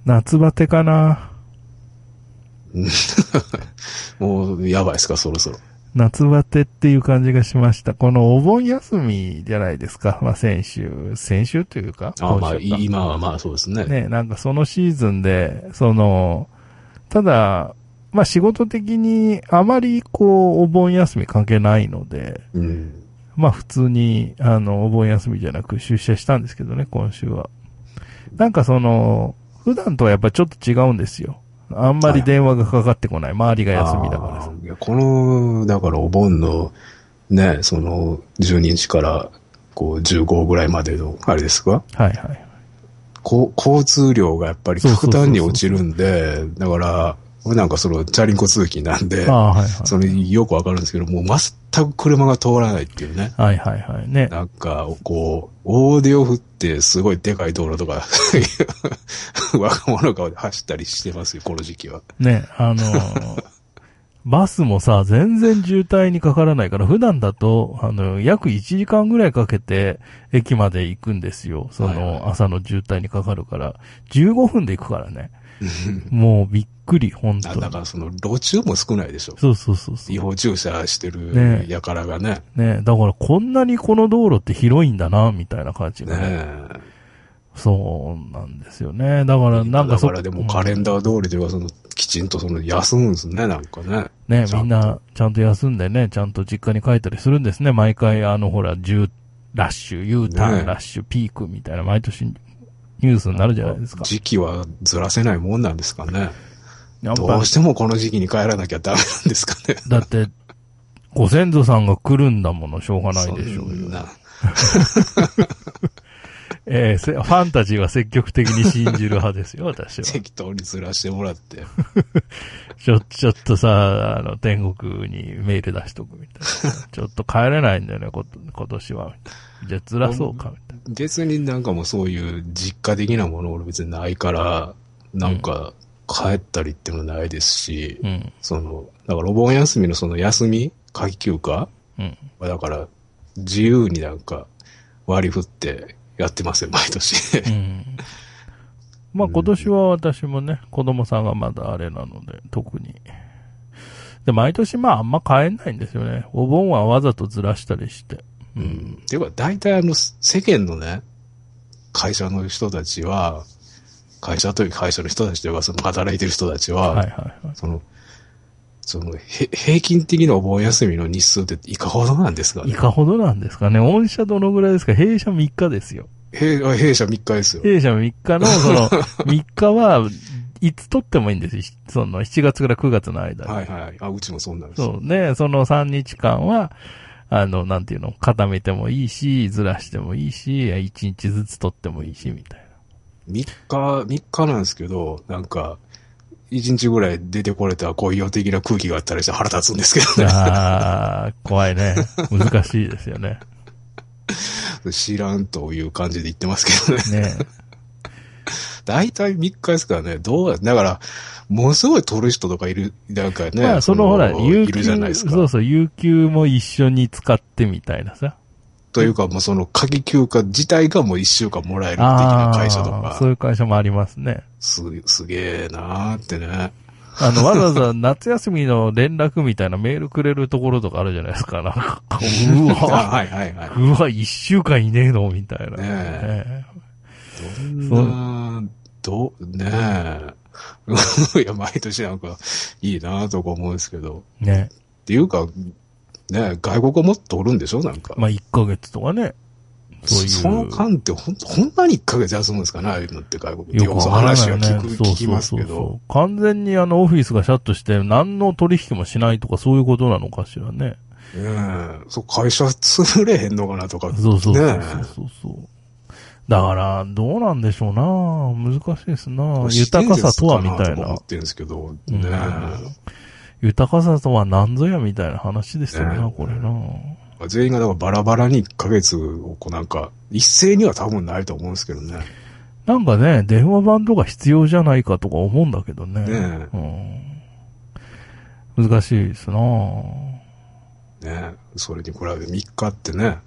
夏バテかな。 もう、やばいですか、そろそろ。 夏バテっていう感じがしました。このお盆休みじゃないですか。まあ先週というか、 あ、まあ、 今週か。 今はまあそうですね。 ね、なんかそのシーズンで、ただ、まあ仕事的にあまりこう、お盆休み関係ないので、 うん。 まあ普通に、お盆休みじゃなく出社したんですけどね、今週は。なんか普段とはやっぱちょっと違うんですよ。あんまり電話がかかってこない。周りが休みだからさ。 いやだからお盆の、ね、12日から、こう、15ぐらいまでの、あれですか？ はいはい。 交通量がやっぱり極端に落ちるんで、だから、なんかチャリンコ通勤なんで、 はいはい、 それよくわかるんですけど、もう全く車が通らないっていうね。 はいはいはいね。 なんか、こう、大手を振ってすごいでかい道路とか、若者が走ったりしてますよ、この時期は。 ね、バスもさ、全然渋滞にかからないから、普段だと、約1時間ぐらいかけて、駅まで行くんですよ。朝の渋滞にかかるから、15分で行くからね。もうびっくり、本当に。 だから路中も少ないでしょ。 そうそうそうそう。 違法駐車してるやからがね。 ね、だからこんなにこの道路って広いんだな、みたいな感じがね。そうなんですよね。だからなんかだからでもカレンダー通りというか、きちんと休むんですね、なんかね。 ね、みんなちゃんと休んでね、ちゃんと実家に帰ったりするんですね。毎回ほら、ラッシュ、U ターン、ラッシュ、ピークみたいな、毎年ニュースになるじゃないですか。 時期はずらせないもんなんですかね。どうしてもこの時期に帰らなきゃダメなんですかね。 だって、ご先祖さんが来るんだもの、しょうがないでしょうよ。ファンタジーは積極的に信じる派ですよ、私は。 適当にずらしてもらって。 ちょっとさ、天国にメール出しとくみたいな。ちょっと帰れないんだよね、今年は。じゃあずらそうか、みたいな。 別になんかもうそういう実家的なもの俺別にないから、なんか帰ったりってもないですし、 うん、 だからお盆休みの休み夏季休暇、 うん、 だから自由になんか割り振ってやってますよ、毎年。 うん。まあ今年は私もね、子供さんがまだあれなので、特に。で、毎年まああんま帰んないんですよね。お盆はわざとずらしたりして。 うん。っていうか、大体世間のね、会社の人たちは、会社の人たちというか、働いてる人たちは、 はいはいはい。 平均的なお盆休みの日数っていかほどなんですかね。 いかほどなんですかね。御社どのぐらいですか？弊社3日ですよ。 弊社3日ですよ。 弊社3日の、3日は、いつ取ってもいいんですよ。7月から9月の間に。 はいはい。うちもそうなんですよ。 そうね、その3日間は、なんていうの、固めてもいいし、ずらしてもいいし、1日ずつ取ってもいいし、みたいな。 3日なんですけど、なんか、1日ぐらい出てこれた好意的な空気があったりして腹立つんですけどね。 怖いね。難しいですよね。 知らんという感じで言ってますけどね。 ねだいたい3日ですからね。だから、ものすごい取る人とかいる、なんかね。 まあ、ほら、 いるじゃないですか。 そうそう、有給も一緒に使ってみたいなさ。 というか、もう夏季休暇自体がもう1週間もらえる的な会社とか。 そういう会社もありますね。 すげえなーってね。 わざわざ夏休みの連絡みたいなメールくれるところとかあるじゃないですか。なんか、うわ、 はいはいはい。 うわ、1週間いねえのみたいな。 ねえ。いや、毎年なんか、いいなとか思うんですけど。 ね。 っていうか、ね、外国はもっとおるんでしょなんか。 まあ、1ヶ月とかね。 その間ってほんまに1ヶ月休むんですかねああいうのって外国。 よくわからないよね。 聞きますけど。 完全にオフィスがシャットして何の取引もしないとかそういうことなのかしらね。 会社潰れへんのかなとか。 そう。だから、どうなんでしょうな。難しいですな。豊かさとはみたいな。 思ってるんですけど、 豊かさとは何ぞやみたいな話ですよな、これな。 全員がだからバラバラに1ヶ月をなんか、一斉には多分ないと思うんですけどね。 なんかね、電話番とか必要じゃないかとか思うんだけどね。難しいですな。 ねそれに比べ3日ってね。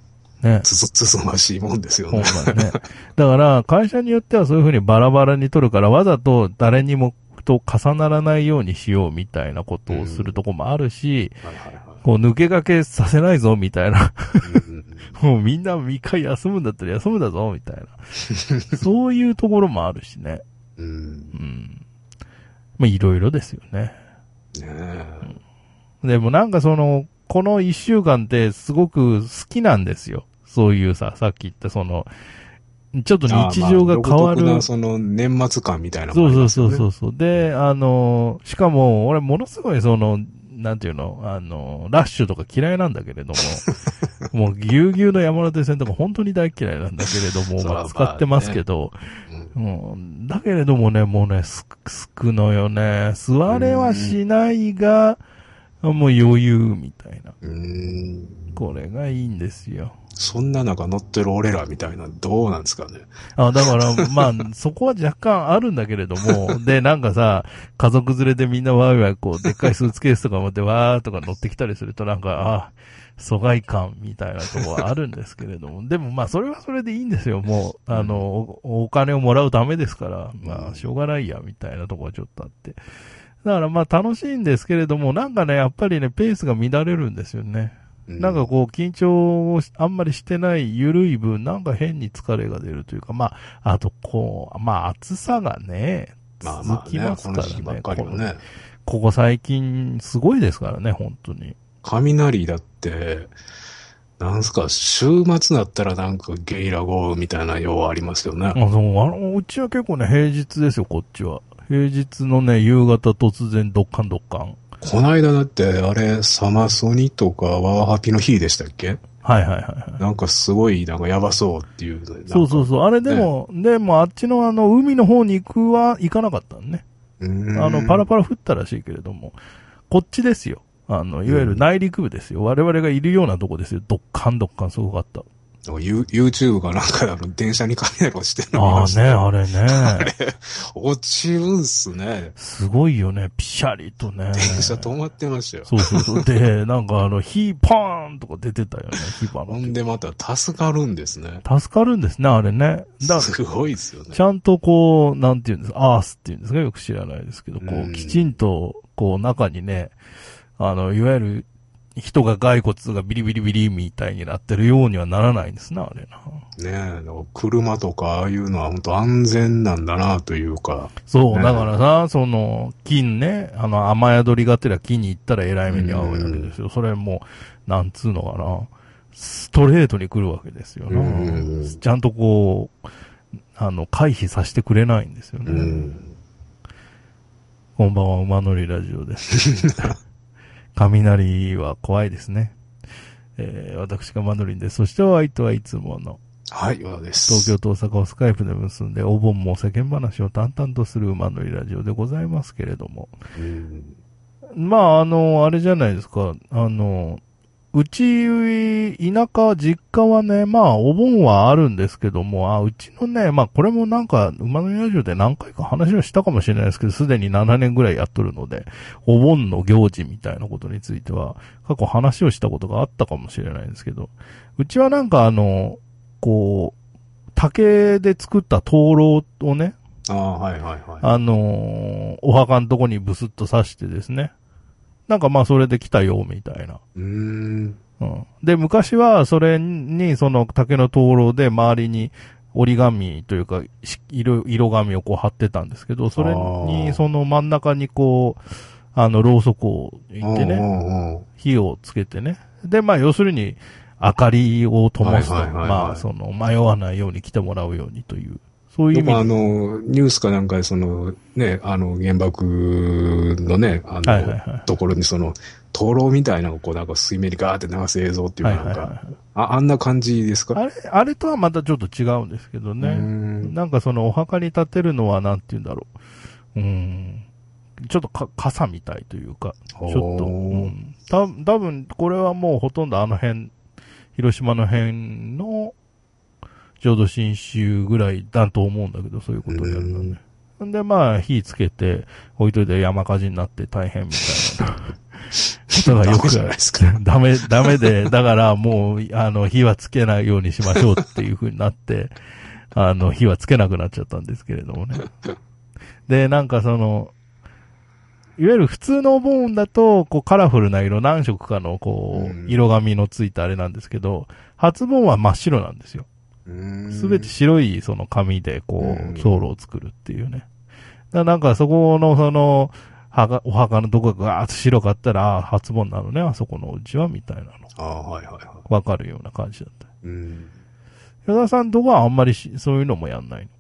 ね。 つつましいもんですよそうね。 だね。だから、会社によってはそういうふうにバラバラに取るから、わざと誰にもと重ならないようにしようみたいなことをするとこもあるし、 はいはいはい。 こう抜け駆けさせないぞみたいな。 うんもうみんな3日休むんだったら休むんだぞみたいな。そういうところもあるしね。 うん。 まあいろいろですよね。 ねえ。 でもなんかこの1週間ってすごく好きなんですよ。そういうさっき言ったちょっと日常が変わる。 独特なその年末感みたいなのもそうありますよね。 そう。で、しかも俺ものすごいなんていうの、ラッシュとか嫌いなんだけれども、もうぎゅうぎゅうの山手線とか本当に大嫌いなんだけれども、まあ使ってますけど、だけれどもね、もうね、すくのよね。座れはしないが、もう余裕みたいな。これがいいんですよ。 そんな中乗ってる俺らみたいな、どうなんですかね。 だから、まあ、そこは若干あるんだけれども、で、なんかさ、家族連れでみんなワイワイこう、でっかいスーツケースとか持ってわーとか乗ってきたりするとなんか、疎外感みたいなとこはあるんですけれども、でもまあ、それはそれでいいんですよ。もう、お金をもらうためですから、まあ、しょうがないや、みたいなとこはちょっとあって。だからまあ、楽しいんですけれども、なんかね、やっぱりね、ペースが乱れるんですよね。なんかこう、緊張をあんまりしてない緩い分、なんか変に疲れが出るというか、まあ、あとこう、まあ、暑さがね、続きますからね。 この時期ばっかりはね。 ここ最近、すごいですからね、本当に。 雷だって、なんすか、週末だったらなんかゲリラ豪雨みたいなようありますよね。 うちは結構ね、平日ですよ、こっちは。平日のね、夕方突然ドッカン。 こないだだって、あれ、サマソニとかワーハピの日でしたっけ？ はい。 なんかすごい、なんかやばそうっていう。 そう。あれでも、あっちの海の方に行かなかったのね。パラパラ降ったらしいけれども、こっちですよ。いわゆる内陸部ですよ。我々がいるようなとこですよ。ドッカンすごかった。 YouTube かなんか電車に雷落ちてるの見ましたあれね。 あれ、落ちるんすね。 すごいよね。ピシャリとね。 電車止まってましたよ。 そう。で、なんか火パーンとか出てたよね。火パーン。 ほんでまた助かるんですね。 助かるんですね、あれね。 すごいですよね。 ちゃんとこう、なんていうんですか、アースっていうんですか、よく知らないですけど、こう、きちんと、こう、中にね、いわゆる、人が骸骨がビリビリみたいになってるようにはならないんですな、あれな。 ねえ、車とかああいうのは本当安全なんだなというか。 そう、だからさ、金ね、雨宿りがてら木に行ったら偉い目に遭うわけですよ。それもなんつうのかな、ストレートに来るわけですよな。ちゃんとこう、回避させてくれないんですよね。こんばんは、馬乗りラジオです。雷は怖いですね。私がマドリンです。そしてお相手はいつもの。 はい、岩田です。 東京と大阪をスカイプで結んで、お盆も世間話を淡々とする馬乗りラジオでございますけれども。まあ、あれじゃないですか。うち、田舎、実家はね、まあ、お盆はあるんですけども、うちのね、まあ、これもなんか、馬のラジオで何回か話をしたかもしれないですけど、すでに7年ぐらいやっとるので、お盆の行事みたいなことについては、過去話をしたことがあったかもしれないんですけど、うちはなんかこう、竹で作った灯籠をね、お墓のとこにブスッと刺してですね、なんかまあそれで来たよ、みたいな。で、昔はそれにその竹の灯籠で周りに折り紙というか、色紙をこう貼ってたんですけど、それにその真ん中にこう、ろうそくをいってね、火をつけてね。で、まあ要するに明かりを灯すと、まあ迷わないように来てもらうようにという。そういう意味で。 ニュースかなんかでね、原爆のね、ところに灯籠みたいなのをこうなんか水面にガーって流す映像っていうかなんか、あんな感じですか？ あれとはまたちょっと違うんですけどね。なんかお墓に立てるのはなんて言うんだろう。ちょっと傘みたいというか、ちょっと、多分これはもうほとんど広島の辺の、浄土真宗ぐらいだと思うんだけど、そういうことをやるのね。んで、まあ、火つけて、置いといて山火事になって大変みたいな。 ことがよくダメじゃないですか。 ダメで、だからもう、火はつけないようにしましょうっていう風になって、火はつけなくなっちゃったんですけれどもね。で、なんかいわゆる普通のお盆だと、こうカラフルな色、何色かのこう、色紙のついたあれなんですけど、初盆は真っ白なんですよ。すべて白いその紙でこう、走路を作るっていうね。だからなんかそこのお墓のとこがガーッと白かったら、初盆なのね、あそこのうちは、みたいなの。 はいはいはい。 わかるような感じだった。矢田さんとこはあんまりそういうのもやんないの？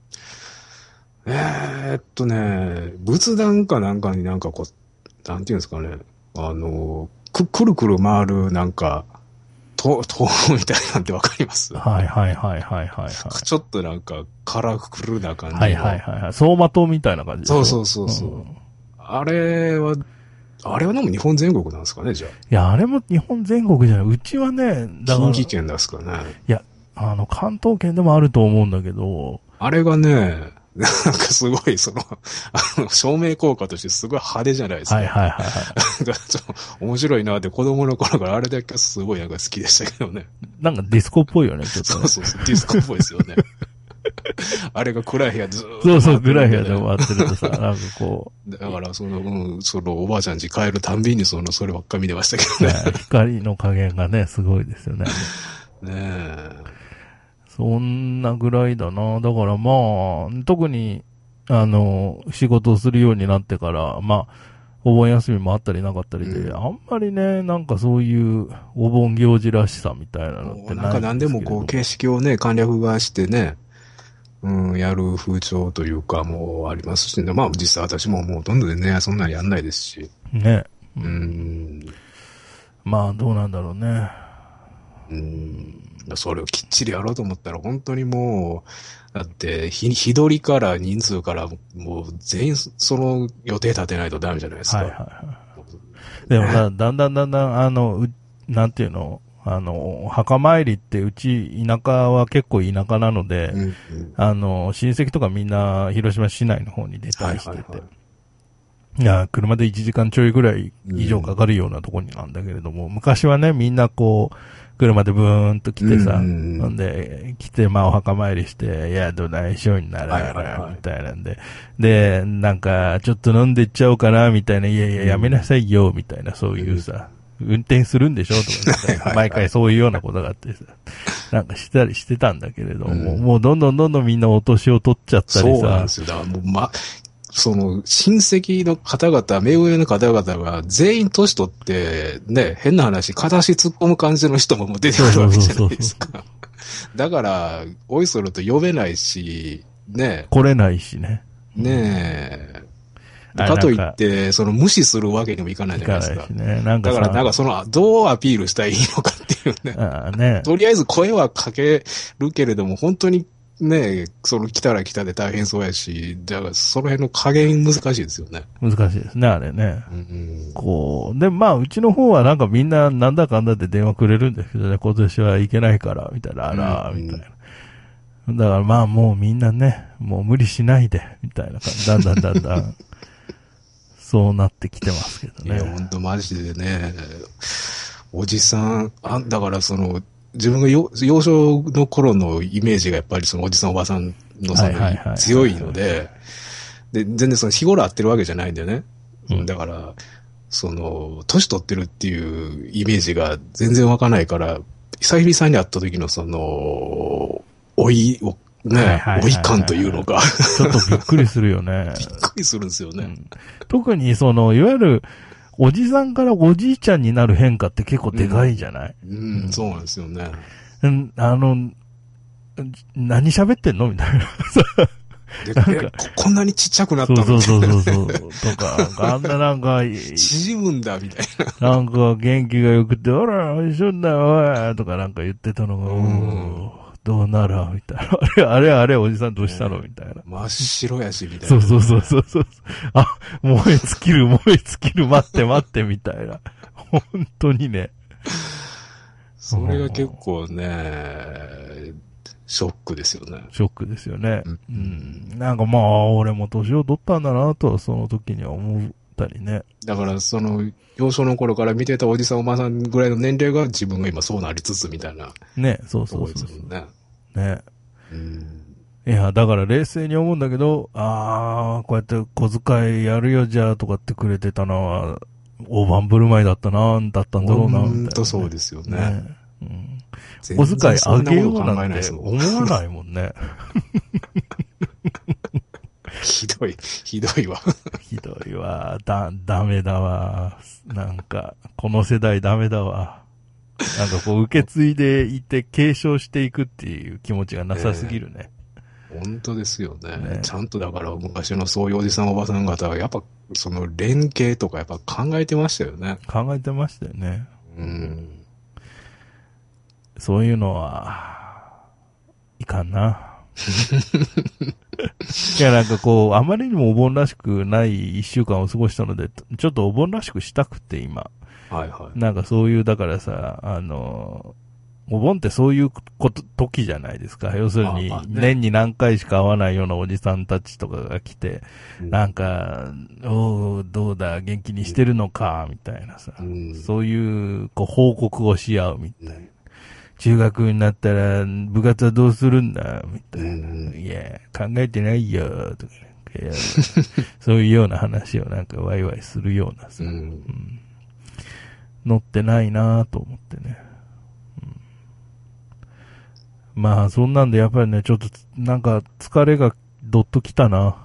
仏壇かなんかになんかこう、なんていうんですかね、くるくる回るなんか、塔みたいなんてわかります？ はいはいはいはいはい。 ちょっとなんかカラフルな感じの。 はいはいはい。走馬灯みたいな感じでしょ？ そう。あれはでも日本全国なんですかね、じゃあ。いや、あれも日本全国じゃない。うちはね、 近畿圏ですかね。 いや、関東圏でもあると思うんだけど。 あれがね、なんかすごい、照明効果としてすごい派手じゃないですか。 はいはいはい。 なんか面白いなって子供の頃からあれだけすごいなんか好きでしたけどね。 なんかディスコっぽいよね、ちょっと、ね。 そう、ディスコっぽいですよね。あれが暗い部屋でずーっと。そう、暗い部屋で回ってるとさ、なんかこう。だからおばあちゃん家帰るたんびにそればっか見てましたけどね。 光の加減がね、すごいですよね。 ねえ。 そんなぐらいだな。だからまあ、特に、仕事をするようになってから、まあ、お盆休みもあったりなかったりで、あんまりね、なんかそういうお盆行事らしさみたいなのってないんですけど。 なんか何でもこう、形式をね、簡略化してね、やる風潮というか、もうありますしね。まあ実際私ももうほとんどでね、そんなにやんないですし。 ね。まあ、どうなんだろうね。 それをきっちりやろうと思ったら、本当にもう、だって、日取りから人数から、もう全員その予定立てないとダメじゃないですか。 はいはいはい。でもだんだん、なんていうの、墓参りってうち田舎は結構田舎なので、親戚とかみんな広島市内の方に出たりしてて。いや、車で1時間ちょいぐらい以上かかるようなところなんだけれども、昔はね、みんなこう、車でブーンと来てさ、んで、来て、まあお墓参りして、いや、どないしょになら、みたいなんで、で、なんか、ちょっと飲んでっちゃおうかな、みたいな、いやいや、やめなさいよ、みたいな、そういうさ、運転するんでしょとか、毎回そういうようなことがあってさ、なんかしたりしてたんだけれども、もうどんどんみんなお年を取っちゃったりさ。 そうなんですよ。だからもう親戚の方々、目上の方々が全員年取って、ね、変な話、片足突っ込む感じの人も出てくるわけじゃないですか。だから、おいそれと呼べないし、ね。 来れないしね。 ねえ。かといって、無視するわけにもいかないじゃないですか。 ね、 だから、どうアピールしたらいいのかっていうね。とりあえず声はかけるけれども、本当にね、来たら来たで大変そうやし、だからその辺の加減難しいですよね。 難しいですね、あれね。で、まあ、うちの方はなんかみんななんだかんだで電話くれるんですけどね、今年はいけないから、みたいな、あら、みたいな。だからまあもうみんなね、もう無理しないで、みたいな感じ、だんだん、そうなってきてますけどね。 いや、ほんとマジでね、おじさん、だから自分が幼少の頃のイメージがやっぱりおじさんおばさんの強いので、で、全然日頃会ってるわけじゃないんだよね。だから、年取ってるっていうイメージが全然湧かないから、久々に会った時の老い感というのか。 ちょっとびっくりするよね。 びっくりするんですよね。 特にいわゆる、おじさんからおじいちゃんになる変化って結構でかいじゃない？ そうなんですよね。 何喋ってんのみたいな。 こんなにちっちゃくなったのみたいな。 そう。とか、あんななんか、 縮むんだ、みたいな。 なんか元気が良くて、ほら、一緒だよ、おいとかなんか言ってたのが、どうならみたいな。あれ、おじさんどうしたのみたいな。 真っ白やし、みたいな。 そう。あ、燃え尽きる、待って、みたいな。本当にね。 それが結構ね、ショックですよね。 ショックですよね。なんかまあ、俺も年を取ったんだなとはその時には思うたりね。 だから、幼少の頃から見てたおじさんおばさんぐらいの年齢が自分が今そうなりつつみたいな。 ね、そうそうとこそうろですもんね。 ね。いや、だから冷静に思うんだけど、こうやって小遣いやるよじゃあとかってくれてたのは、大盤振る舞いだったんだろうな、みたいな、ね。 ほんとそうですよね。 小遣いあげようなんて思わないもんね。 ひどいわ。 ひどいわ。ダメだわ。なんか、この世代ダメだわ。なんかこう受け継いでいて継承していくっていう気持ちがなさすぎるね。 本当ですよね。ちゃんとだから昔のそういうおじさんおばさん方はやっぱその連携とかやっぱ考えてましたよね。 考えてましたよね。そういうのは、いかんな。いやなんかこう、あまりにもお盆らしくない一週間を過ごしたので、ちょっとお盆らしくしたくて今。 はいはい。 なんかそういう、だからさ、お盆ってそういう時じゃないですか。要するに、年に何回しか会わないようなおじさんたちとかが来て、なんか、どうだ、元気にしてるのか、みたいなさ。そういう、こう、報告をし合うみたいな。中学になったら、部活はどうするんだ、みたいな。いや、考えてないよ、とか、そういうような話をなんかワイワイするようなさ。乗ってないなぁと思ってね。まあ、そんなんでやっぱりね、ちょっと、なんか疲れがどっときたな。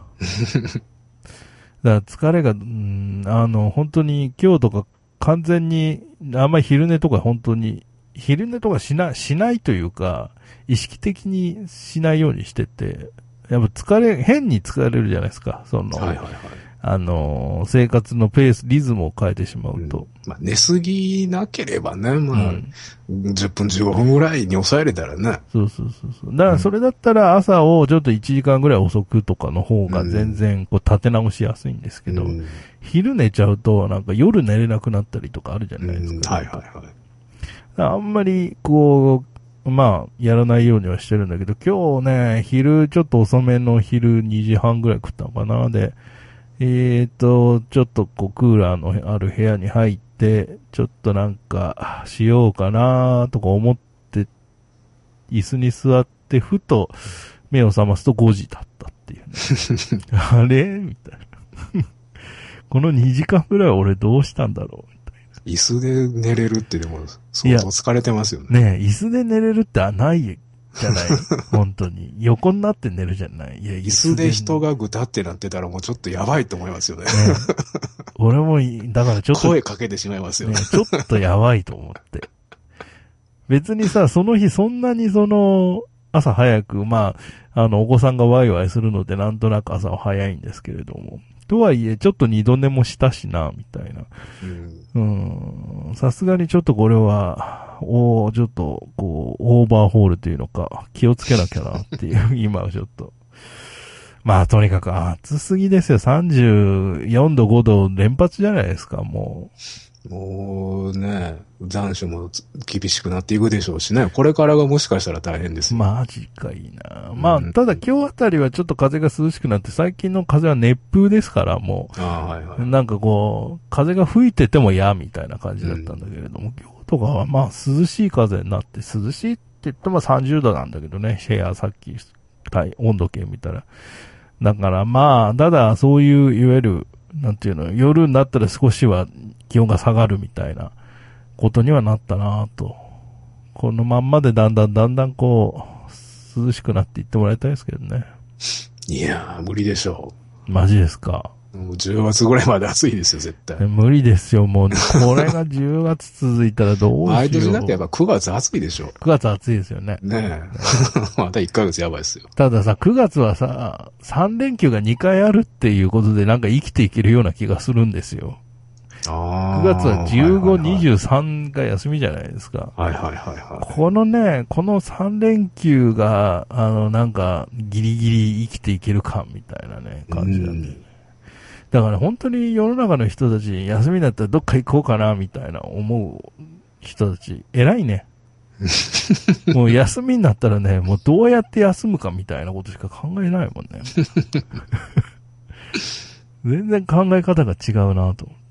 だから疲れが、本当に今日とか完全に、あんまり昼寝とか本当に、昼寝とかしないというか、意識的にしないようにしてて、やっぱ変に疲れるじゃないですか、はいはいはい。生活のペース、リズムを変えてしまうと。 まあ、寝すぎなければね、まあ、10分15分ぐらいに抑えれたらね。 そう。だからそれだったら朝をちょっと1時間ぐらい遅くとかの方が全然こう立て直しやすいんですけど、昼寝ちゃうとなんか夜寝れなくなったりとかあるじゃないですか。 はいはいはい。 あんまりこう、まあ、やらないようにはしてるんだけど、今日ね、ちょっと遅めの昼2時半ぐらい食ったのかな。で、ちょっとこうクーラーのある部屋に入って、ちょっとなんかしようかなとか思って、椅子に座って、ふと目を覚ますと5時だったっていうね。あれみたいな。この2時間ぐらい俺どうしたんだろうみたいな。 椅子で寝れるってでも相当疲れてますよね。 ねえ、椅子で寝れるってないじゃない本当に。横になって寝るじゃない。いや、 椅子で人がぐたってなってたらもうちょっとやばいと思いますよね。 俺も、だからちょっと。 声かけてしまいますよね。 ちょっとやばいと思って。別にさ、その日そんなに朝早く、まあ、お子さんがワイワイするのでなんとなく朝は早いんですけれども。とはいえ、ちょっと二度寝もしたしな、みたいな。さすがにちょっとこれは、ちょっと、こう、オーバーホールというのか、気をつけなきゃなっていう、今はちょっと。まあ、とにかく暑すぎですよ。34度、5度連発じゃないですか、もう。もうね、残暑も厳しくなっていくでしょうしね。これからがもしかしたら大変ですよ。 マジかいいな。まあ、ただ今日あたりはちょっと風が涼しくなって、最近の風は熱風ですから、もう。 はいはい。 なんかこう、風が吹いてても嫌みたいな感じだったんだけれども、今日とかはまあ涼しい風になって、涼しいって言っても30度なんだけどね、部屋さっき、温度計見たら。だからまあ、ただそういう、いわゆる、なんていうの、夜になったら少しは気温が下がるみたいなことにはなったなぁと。このまんまでだんだんこう、涼しくなっていってもらいたいですけどね。 いやー、無理でしょう。マジですか。 もう10月ぐらいまで暑いですよ、絶対。 無理ですよ、もう。これが10月続いたらどうしよう。 毎年だってやっぱ9月暑いでしょ。 9月暑いですよね。 ねえ。また1ヶ月やばいですよ。 たださ、9月はさ、3連休が2回あるっていうことでなんか生きていけるような気がするんですよ。9月は15、23が休みじゃないですか。 はい。 この3連休が、なんか、ギリギリ生きていける感みたいなね、感じなんで。だから本当に世の中の人たち、休みだったらどっか行こうかな、みたいな思う人たち、偉いね。もう休みになったらね、もうどうやって休むかみたいなことしか考えないもんね。 全然考え方が違うなと思って。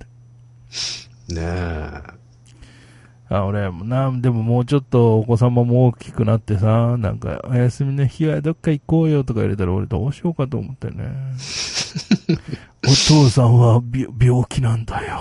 ねえ。 俺でももうちょっとお子様も大きくなってさ、なんか、お休みの日はどっか行こうよとか言われたら俺どうしようかと思ってね。お父さんは病気なんだよ。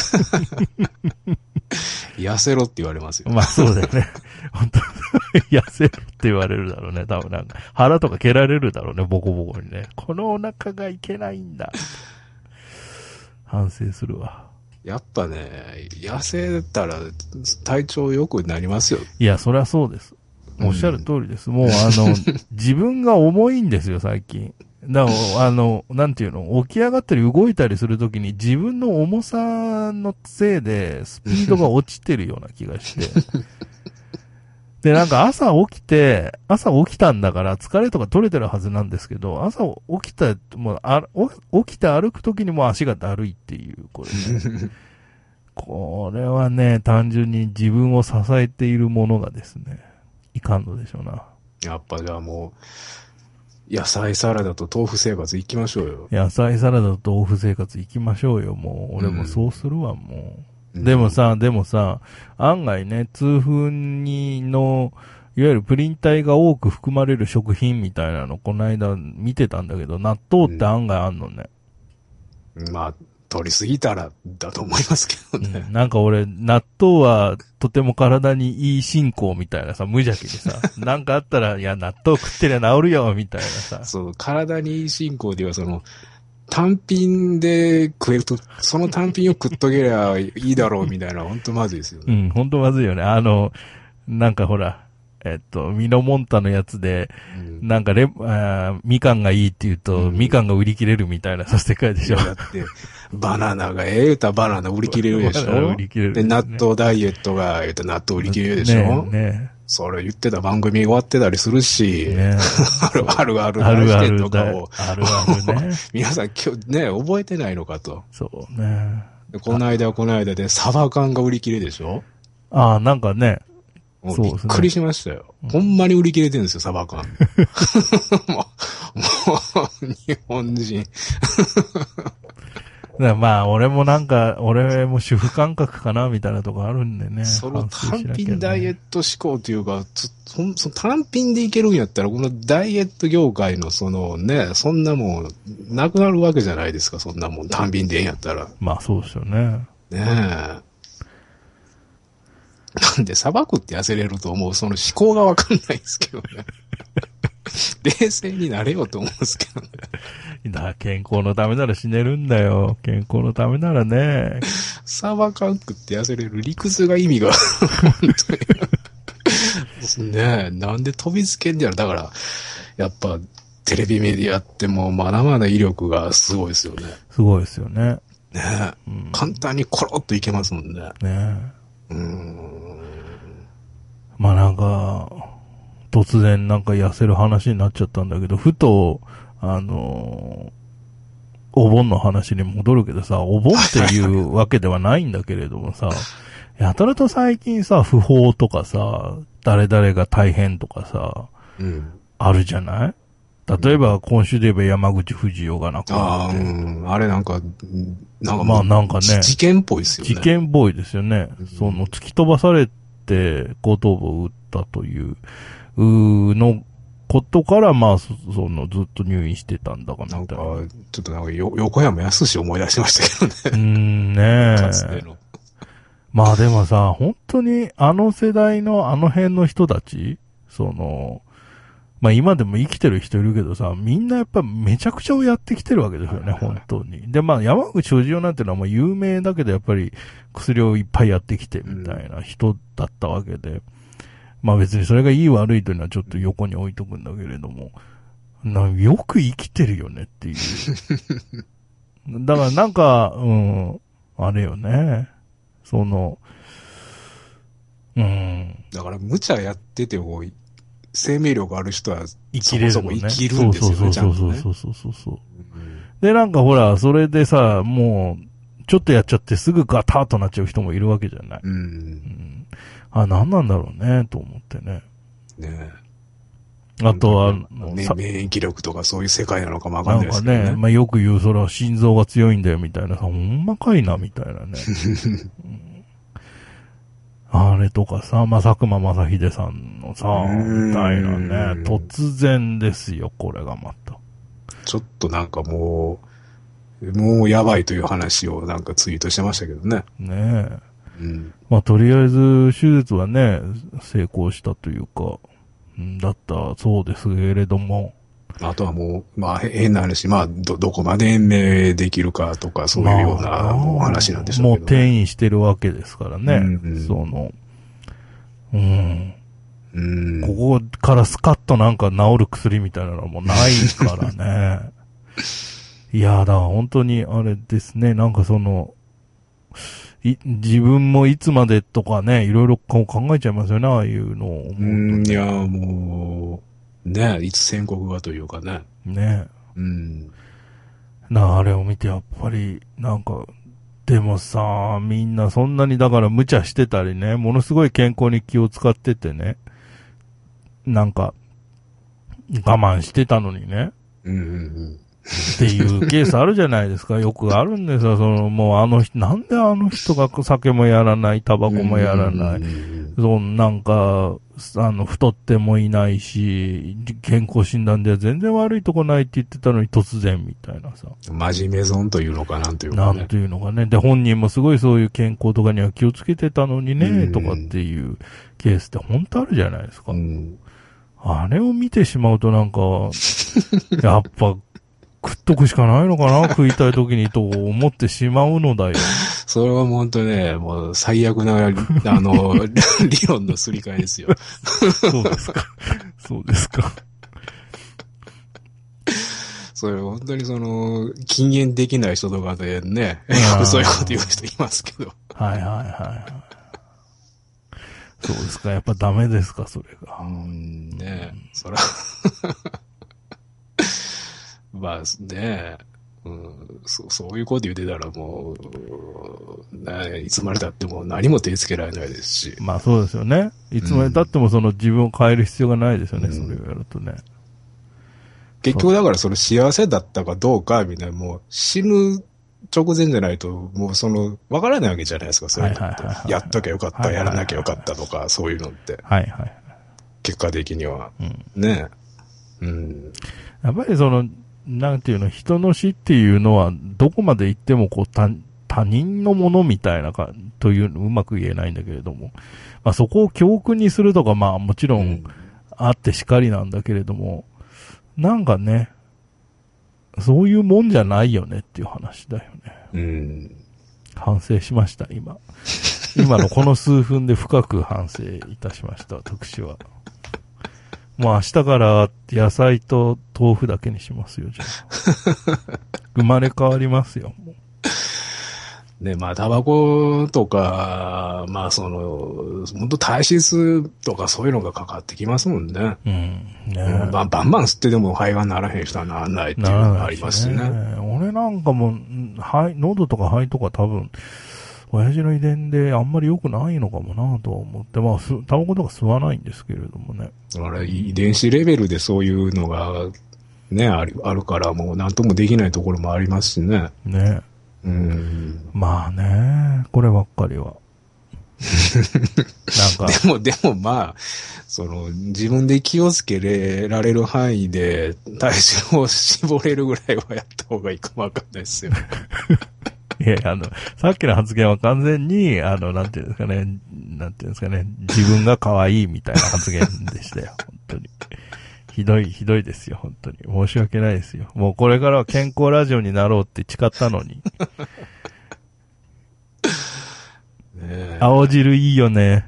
痩せろって言われますよ。 まあそうだよね。本当痩せろって言われるだろうね。多分なんか腹とか蹴られるだろうね。ボコボコにね。このお腹がいけないんだ。反省するわ。 やっぱね、痩せたら体調良くなりますよ。 いや、そりゃそうです。おっしゃる通りです。もう自分が重いんですよ、最近。だからなんていうの、起き上がったり動いたりするときに自分の重さのせいでスピードが落ちてるような気がして。で、なんか朝起きたんだから疲れとか取れてるはずなんですけど、朝起きた、起きて歩くときにも足がだるいっていう、これね。これはね、単純に自分を支えているものがですね、いかんのでしょうな。 やっぱじゃあもう、野菜サラダと豆腐生活行きましょうよ。 野菜サラダと豆腐生活行きましょうよ、もう。俺もそうするわ、もう。でもさ、案外ね、痛風の、いわゆるプリン体が多く含まれる食品みたいなの、この間見てたんだけど、納豆って案外あんのね。 まあ、取りすぎたらだと思いますけどね。 なんか俺、納豆はとても体にいい信仰みたいなさ、無邪気にさ、なんかあったら、いや、納豆食ってりゃ治るよ、みたいなさ。 そう、体にいい信仰では単品で食えると、その単品を食っとけりゃいいだろうみたいな、ほんとまずいですよね。 ほんとまずいよね。なんかほら、ミノモンタのやつで、なんかみかんがいいって言うと、みかんが売り切れるみたいな世界でしょ。 だって、バナナが言うたらバナナ売り切れるでしょ。 売り切れる、 で、納豆ダイエットが言うたら納豆売り切れるでしょ。ね。それ言ってた番組終わってたりするし、ね、ある大事件とかを。 あるね。 皆さん今日ね、覚えてないのかと。 そうね。 この間でサバ缶が売り切れでしょ。 なんかね。 そうですね。びっくりしましたよ。ほんまに売り切れてるんですよ、サバ缶。もう、日本人。 まあ、俺も主婦感覚かな、みたいなとこあるんでね。 その単品ダイエット志向というか、その単品でいけるんやったら、このダイエット業界のそんなもん、なくなるわけじゃないですか、そんなもん単品でええんやったら。 まあ、そうですよね。 ねえ。なんで、砂漠って痩せれると思う、その思考がわかんないですけどね。冷静になれよと思うんですけどね。 健康のためなら死ねるんだよ。健康のためならね。 サバ缶食って痩せれる理屈が意味が、本当に。ねえ、なんで飛びつけんじゃろ。だから、やっぱ、テレビメディアってもうまだまだ威力がすごいですよね。 すごいですよね。 ねえ、簡単にコロッといけますもんね。 ねえ。まあなんか、突然なんか痩せる話になっちゃったんだけど、ふと、お盆の話に戻るけどさ、お盆っていうわけではないんだけれどもさ、やたらと最近さ、不法とかさ、誰々が大変とかさ、あるじゃない？例えば、今週で言えば山口不二雄が亡くなって。 あれなんかまあなんかね。 事件っぽいですよね。 事件っぽいですよね。突き飛ばされて後頭部を打ったというのことから、まあ、ずっと入院してたんだかみたいな。 なんか、ちょっとなんか横山やすし思い出しましたけどね。 ねえ。 かつての。 まあでもさ、本当にあの世代のあの辺の人たち、まあ今でも生きてる人いるけどさ、みんなやっぱめちゃくちゃをやってきてるわけですよね、本当に。で、まあ山口不二雄なんてのはもう有名だけどやっぱり薬をいっぱいやってきてみたいな人だったわけで、まあ別にそれがいい悪いというのはちょっと横に置いとくんだけれども、よく生きてるよねっていう。だからなんか、あれよね。 だから無茶やってても、生命力ある人は生きれるもんね。 生きるんですよね、ちゃんとね。 そう。で、なんかほら、それでさ、もう、ちょっとやっちゃってすぐガターとなっちゃう人もいるわけじゃない。何なんだろうね、と思ってね。 ねあとは、 免疫力とかそういう世界なのかもわかんないですけどね。 なんかね、まあ、よく言う、それは心臓が強いんだよみたいなさ、ほんまかいなみたいなね。あれとかさ、まあ、佐久間正秀さんのさ、みたいなね、突然ですよ、これがまた。 ちょっとなんかもうやばいという話をなんかツイートしてましたけどね。 ねえ。まあ、とりあえず、手術はね、成功したというか、だったそうですけれども。 あとはもう、まあ変な話、まあどこまで延命できるかとかそういうようなお話なんでしょうけど、ね。 もう転移してるわけですからね。ここからスカッとなんか治る薬みたいなのはもうないからね。いや、だから本当にあれですね、なんか自分もいつまでとかね、いろいろ考えちゃいますよね、ああいうのを思うと、ね。 いや、もう、ね、いつ宣告がというかね。 ね。あれを見てやっぱり、なんか、でもさ、みんなそんなにだから無茶してたりね、ものすごい健康に気を使っててね、なんか、我慢してたのにね。っていうケースあるじゃないですか。よくあるんですよ。もうなんであの人が酒もやらない、タバコもやらない。なんか、太ってもいないし、健康診断では全然悪いとこないって言ってたのに突然みたいなさ。 真面目損というのかなんというかね。 なんというのかね。で、本人もすごいそういう健康とかには気をつけてたのにね、とかっていうケースって本当あるじゃないですか。あれを見てしまうとなんか、やっぱ、食っとくしかないのかな食いたい時にと思ってしまうのだよ。 それはもう本当ね、もう最悪な、理論のすり替えですよ。 そうですか。そうですか。 それ本当に禁煙できない人とかでね、そういうこと言う人いますけど。 はいはいはい。そうですか。やっぱダメですか、それが。 ねそら。まあね、そういうこと言ってたらもう、いつまで経っても何も手つけられないですし。 まあそうですよね。いつまで経っても自分を変える必要がないですよね、それをやるとね。 結局だから幸せだったかどうか、みたいな、もう死ぬ直前じゃないと、もうわからないわけじゃないですか、そういうのって。やっときゃよかった、やらなきゃよかったとか、そういうのって。結果的には。ねやっぱりなんていうの、人の死っていうのは、どこまで行っても他人のものみたいなというのうまく言えないんだけれども、まあそこを教訓にするとか、まあもちろんあってしかりなんだけれども、なんかね、そういうもんじゃないよねっていう話だよね。反省しました、今。今のこの数分で深く反省いたしました、私は。もう明日から野菜と豆腐だけにしますよ、じゃあ。生まれ変わりますよ、もう。ね、まあ、タバコとか、まあ、本当体質とかそういうのがかかってきますもんね。バンバン吸ってでも肺がんならへん人はならないっていうのがありますしね。 俺なんかも、喉とか肺とか多分、親父の遺伝であんまり良くないのかもなとは思って、まあ、タバコとか吸わないんですけれどもね。 だから遺伝子レベルでそういうのがね、あるからもう何ともできないところもありますしね。 ね。まあね、こればっかりは。 なんか。でもまあ、自分で気をつけられる範囲で体重を絞れるぐらいはやった方がいいかもわかんないですよ。 いや、さっきの発言は完全に、なんていうんですかね、自分が可愛いみたいな発言でしたよ、本当に。ひどいですよ、本当に。申し訳ないですよ。もうこれからは健康ラジオになろうって誓ったのに。青汁いいよね。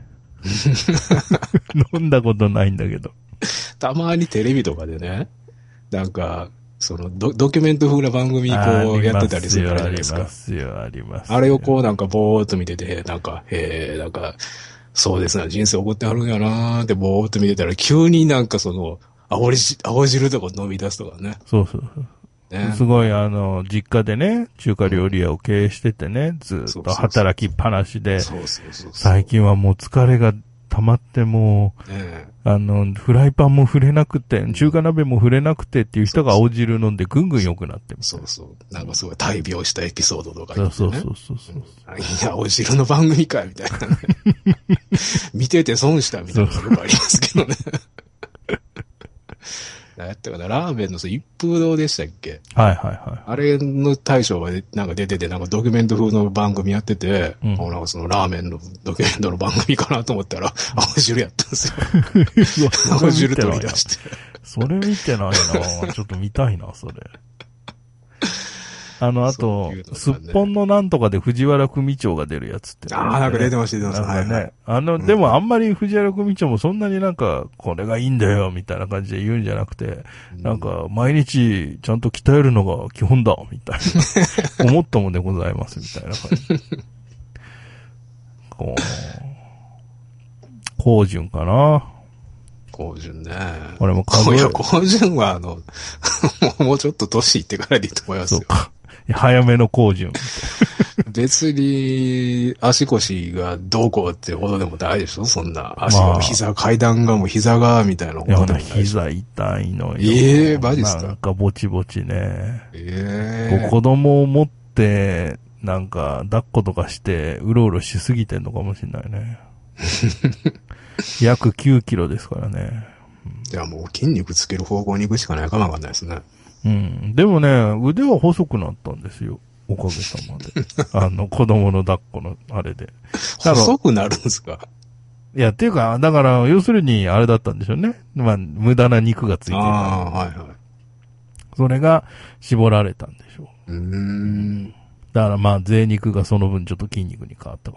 飲んだことないんだけど。 たまにテレビとかでね、なんか、ドキュメント風な番組やってたりするじゃないですか。 あります。 あれをなんかぼーっと見てて、なんか、なんか、そうですね、人生送ってはるんやなーってぼーっと見てたら、急になんか青汁とか飲み出すとかね。 そう。ね、すごい実家でね、中華料理屋を経営しててね、ずっと働きっぱなしで、最近はもう疲れが溜まってもう、フライパンも触れなくて、中華鍋も触れなくてっていう人が青汁飲んでぐんぐん良くなってる。 そうそう。なんかすごい大病したエピソードとか言って、 ね。そう。 いや、青汁の番組か、みたいなね。見てて損したみたいなのがありますけどね。何やったかな、ラーメンの一風堂でしたっけ？ はい。 あれの大将がなんか出てて、なんかドキュメント風の番組やってて、なんかそのラーメンのドキュメントの番組かなと思ったら、青汁やったんですよ。青汁取り出して。 それ見てないなちょっと見たいな、それ。あと、すっぽんのなんとかで藤原組長が出るやつって、 ね。なんか出てました、 なんかね。でもあんまり藤原組長もそんなになんか、これがいいんだよ、みたいな感じで言うんじゃなくて、なんか、毎日ちゃんと鍛えるのが基本だ、みたいな。思ったもんでございます、みたいな感じ。高順かな。 高順ね。 俺もいや、高順はもうちょっと年いってからでいいと思いますよ。 そうか。早めの高順。 別に、足腰がどうこうってほどでもないでしょそんな。足が階段がもう膝が、みたいなことでもない。 膝痛いのよ。 マジっすか？ なんかぼちぼちね。子供を持って、なんか、抱っことかして、うろうろしすぎてんのかもしれないね。約9キロですからね。 じゃあもう筋肉つける方向に行くしかないかもわかんないですね。 でもね、腕は細くなったんですよ。おかげさまで。子供の抱っこのあれで。 細くなるんですか？ いや、っていうか、だから、要するに、あれだったんでしょうね。まあ、無駄な肉がついてるから。 はい。 それが、絞られたんでしょう。だからまあ、贅肉がその分ちょっと筋肉に変わったから。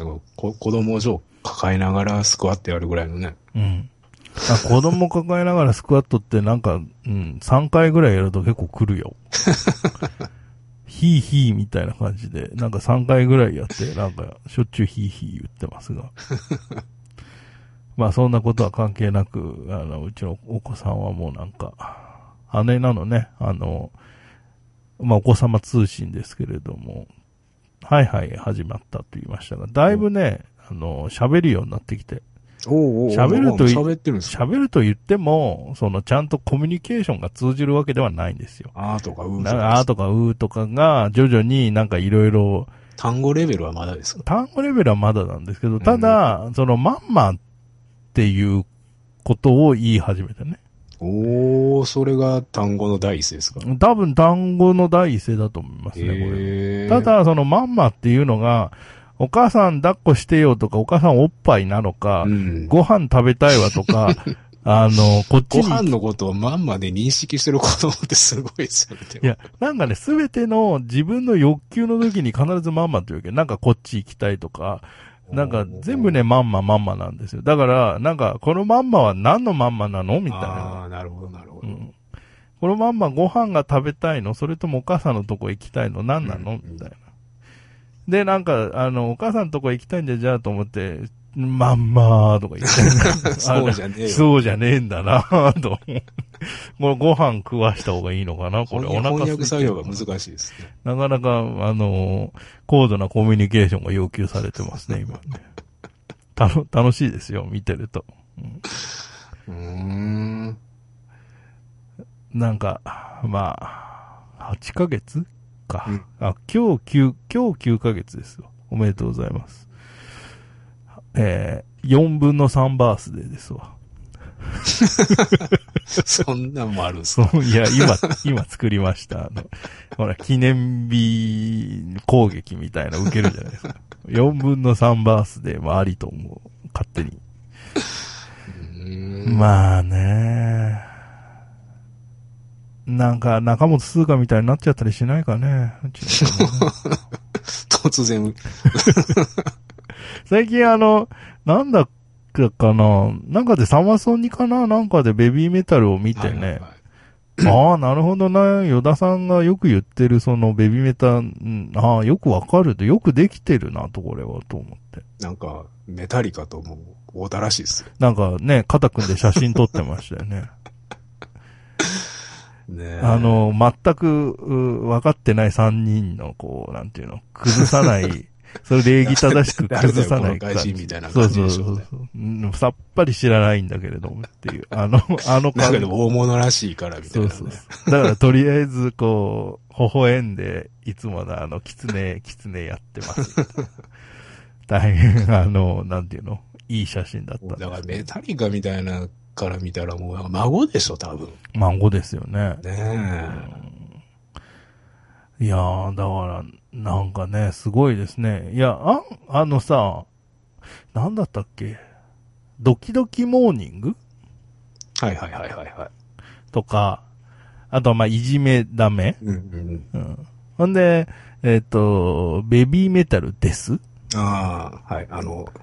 だから子供を抱えながらスクワットやるぐらいのね。 子供抱えながらスクワットってなんか、3回ぐらいやると結構来るよ。ヒーヒーみたいな感じで、なんか3回ぐらいやって、なんかしょっちゅうヒーヒー言ってますが。まあそんなことは関係なく、うちのお子さんはもうなんか、姉なのね、まあお子様通信ですけれども、はい始まったと言いましたが、だいぶね、喋るようになってきて、喋ると言っても、ちゃんとコミュニケーションが通じるわけではないんですよ。 とかとかが徐々になんかいろいろ。 単語レベルはまだですか？ 単語レベルはまだなんですけど、ただ、まんまっていうことを言い始めたね。 それが単語の第一声ですか？ 多分単語の第一声だと思いますね、これ。ただ、まんまっていうのが、お母さん抱っこしてよとか、お母さんおっぱいなのか、ご飯食べたいわとか、こっちに。 ご飯のことをまんまで認識してる子供ってすごいですよね。 いや、なんかね、すべての自分の欲求の時に必ずまんまって言うわけ。なんかこっち行きたいとか、なんか全部ね、まんまなんですよ。だから、なんか、このまんまは何のまんまなのみたいな。 なるほど。 このまんまご飯が食べたいの？それともお母さんのとこ行きたいの？何なの？みたいな。で、なんか、お母さんのとこ行きたいんで、じゃあと思って、まんまーとか言って。 そうじゃねえよ。 そうじゃねえんだなーと思う。これご飯食わした方がいいのかなこれお腹翻訳作業が難しいですね。 なかなか、高度なコミュニケーションが要求されてますね、今ね。楽しいですよ、見てると。なんか、まあ、8ヶ月か。今日9ヶ月ですよ。おめでとうございます。4分の3バースデーですわ。 そんなんもあるんですか？ いや、今作りました。ほら、記念日攻撃みたいな受けるじゃないですか。4分の3バースデーもありと思う。勝手に。まあね。なんか、中本鈴鹿みたいになっちゃったりしないかね。 突然。 最近なんだかな、なんかでサマソニかななんかでベビーメタルを見てね。なるほどな。与田さんがよく言ってるそのベビーメタ、よくわかると、よくできてるなと、これは、と思って。なんか、メタリカとも大田らしいですよ。 なんかね、肩組んで写真撮ってましたよね。 ね全く、分かってない3人の、なんていうの、崩さない、 それ礼儀正しく崩さないか。外人みたいなそう感じでしょうね。 さっぱり知らないんだけれどもっていう。あのなんかでも大物らしいからみたいな、ね。 そう。だからとりあえずこう、微笑んで、いつもの狐やってます。大変なんていうの、いい写真だったんです。 だからメタリカみたいなから見たらもう孫でしょ、多分。 孫ですよね。 ねえ。いやー、だから、なんかね、すごいですね。いや、さ、なんだったっけ、ドキドキモーニングはい。 とか、あとはまあ、いじめダメ、ほんで、ベビーメタルです。 ああ、はい。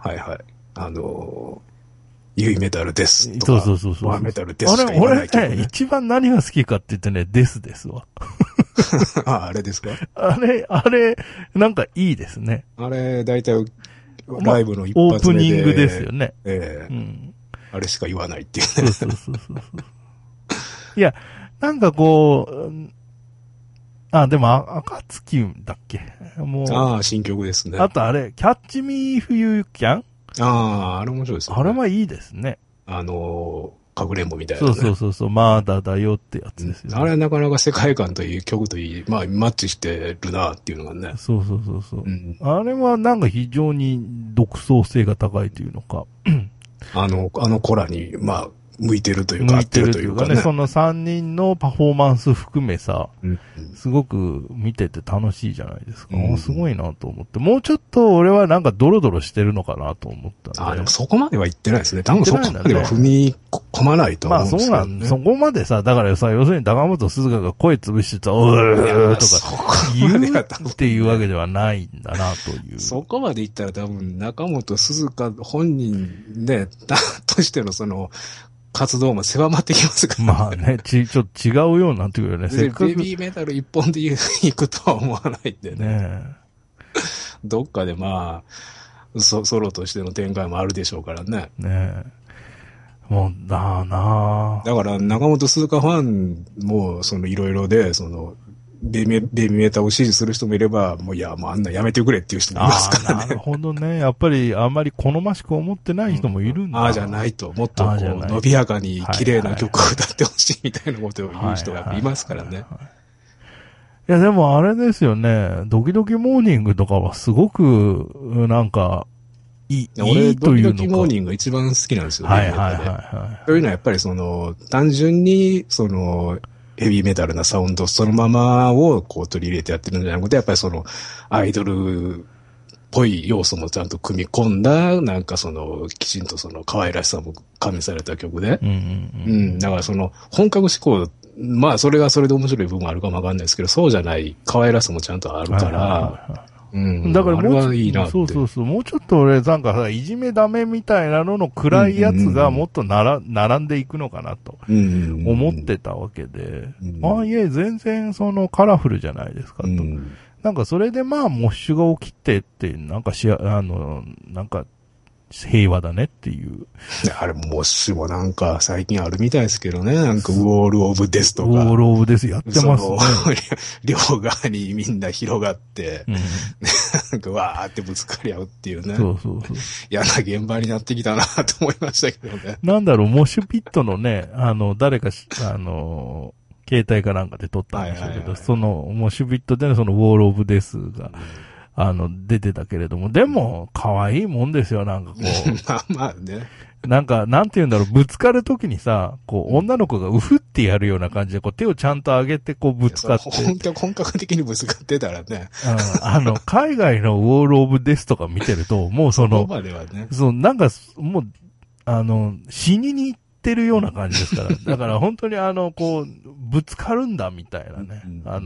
ユイメタルですとか。 そう。 ワーメタルですしか言わないけど、ね。 俺ね、一番何が好きかって言ってね、ですわ。 あれですか？ あれ、なんかいいですね。 あれ、だいたいライブの一発目で、 オープニングですよね。 あれしか言わないっていうね。 そう。いや、なんかこう、でも、暁だっけもう。 ああ、新曲ですね。 あとあれ、キャッチミーフユーキャン？ ああ、あれ面白いですよね。 あれはいいですね。 かくれんぼみたいな、ね。 そう。まだよってやつですよ、ね。 あれはなかなか世界観といい、曲といい、まあ、マッチしてるなっていうのがね。 そう。あれはなんか非常に独創性が高いというのか。 あの子らに、まあ、向いてるというか、合ってるというかね。 その3人のパフォーマンス含めさ、すごく見てて楽しいじゃないですか。すごいなと思って。もうちょっと俺はなんかドロドロしてるのかなと思ったんで。 でもそこまでは言ってないですね。多分そこまでは踏み込まないと思うんですけど、ね。 まあそこまでさ、だからさ、要するに高本鈴鹿が声潰してた、おーとか言うっていうわけではないんだなという。 そこまで言ったら多分中本鈴鹿本人ね、としてのその、活動も狭まってきますからね。 まあね、ちょっと違うようになってくるよね。せっかくベビーメタル一本で行くとは思わないんでね。 ねどっかでまあ、ソロとしての展開もあるでしょうからね。 もう、だから中本鈴鹿ファンも、いろいろで、ベビーメーターを支持する人もいれば、もうあんなやめてくれっていう人もいますからね。 なるほどね。やっぱりあんまり好ましく思ってない人もいるんだ。 じゃないと、もっと伸びやかに綺麗な曲を歌ってほしいみたいなことを言う人がいますからね。 いやでもあれですよね。ドキドキモーニングとかはすごく、なんか、いいというのか。 ドキドキモーニングが一番好きなんですよね。というのはやっぱり単純に、ヘビーメタルなサウンドそのままをこう取り入れてやってるんじゃなくて、やっぱりアイドルっぽい要素もちゃんと組み込んだ、なんかきちんと可愛らしさも加味された曲で。だから本格志向、まあそれがそれで面白い部分あるかもわかんないですけど、そうじゃない可愛らしさもちゃんとあるから、 だからもういいなって。 そう。もうちょっと俺なんかいじめダメみたいなのの暗いやつがもっと並んでいくのかなと思ってたわけで。いえ、全然カラフルじゃないですかと。なんかそれでまあ、モッシュが起きてって、なんかなんか、平和だねっていう。 あれ、モッシュもなんか最近あるみたいですけどね。なんかウォールオブデスとか。 ウォールオブデスやってますね。 両側にみんな広がって、なんかわーってぶつかり合うっていうね。 そう。 嫌な現場になってきたなと思いましたけどね。 なんだろう、モッシュピットのね、誰か携帯かなんかで撮ったんでしょうけど、モッシュピットでのウォールオブデスが、出てたけれども、でも、可愛いもんですよ、なんかこう。 まあね。 なんか、なんて言うんだろう、ぶつかるときにさ、こう、女の子がうふってやるような感じで、こう、手をちゃんと上げて、こう、ぶつかって。 本格的にぶつかってたらね。 海外のウォールオブデスとか見てると、もうそこまではね。 なんか、もう、死にに行ってるような感じですから。だから本当にこう、ぶつかるんだみたいなね。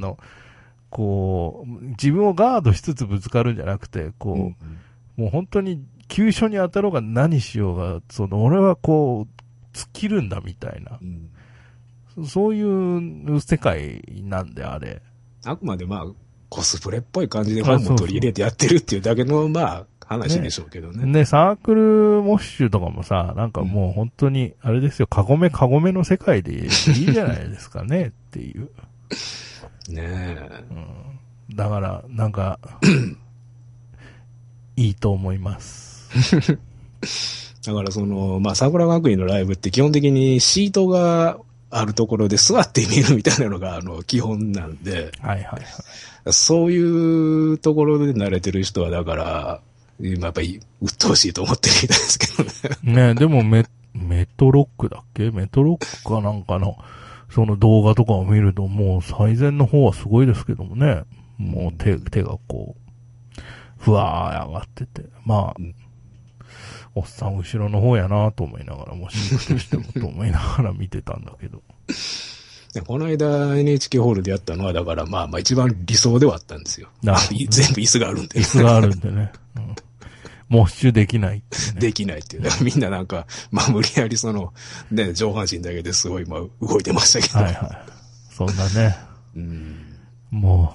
こう、自分をガードしつつぶつかるんじゃなくて、こう、もう本当に急所に当たろうが何しようが、俺はこう、突っ切るんだみたいな。そういう世界なんであれ。 あくまでまあ、コスプレっぽい感じでファンも取り入れてやってるっていうだけの、まあ、話でしょうけどね。 ね、サークルモッシュとかもさ、なんかもう本当に、あれですよ、カゴメの世界でいいじゃないですかね、っていう。 ねえ。 だから、なんか、 いいと思います。 だからまあ、桜学院のライブって基本的にシートがあるところで座って見るみたいなのが、基本なんで。 はいはいはい。 そういうところで慣れてる人は、だから、やっぱり、鬱陶しいと思ってるみたいですけどね。ね、でもメトロックだっけ？メトロックかなんかの、その動画とかを見ると、もう最前の方はすごいですけどもね。もう手がこう、ふわー上がってて。まあ、おっさん後ろの方やなと思いながら、もし行くとしてもと思いながら見てたんだけど。 この間 NHK ホールでやったのは、だからまあ一番理想ではあったんですよ。全部椅子があるんで。 椅子があるんでね。モッシュできないっていうね。 できないっていう。みんななんか、まあ無理やりね、上半身だけですごい動いてましたけど。 はいはい。そんなね。も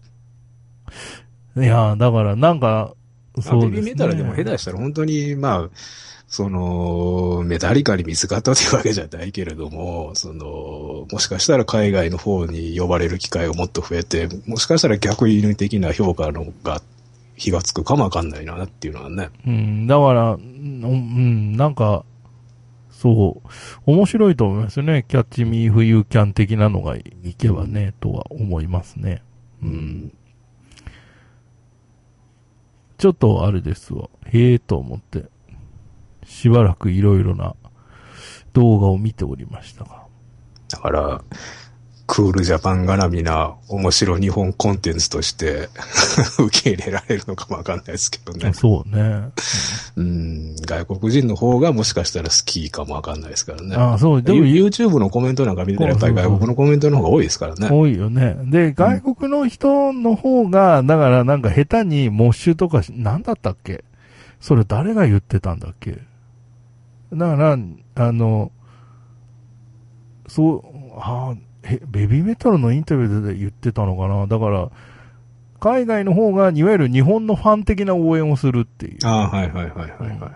う。いやだからなんか、そうですね。 ベビーメタルでも下手したら本当に、まあ、メタリカに見つかったというわけじゃないけれども、もしかしたら海外の方に呼ばれる機会がもっと増えて、もしかしたら逆輸入的な評価が火がつくかもわかんないなっていうのはね。 だから、なんか、そう、面白いと思いますよね。キャッチミーフユーキャン的なのがいけばね、とは思いますね。ちょっとあれですわ。へえと思って、しばらくいろいろな動画を見ておりましたが。 だから、クールジャパン絡みな面白日本コンテンツとして受け入れられるのかもわかんないですけどね。 そうね。 外国人の方がもしかしたら好きかもわかんないですからね。 ああ、そう。 でも YouTube のコメントなんか見てたらやっぱり外国のコメントの方が多いですからね。 多いよね。で、外国の人の方が、だからなんか下手にモッシュとかなんだったっけ？それ誰が言ってたんだっけ？だから、ベビーメタルのインタビューで言ってたのかな。だから、海外の方が、いわゆる日本のファン的な応援をするっていう。 はい。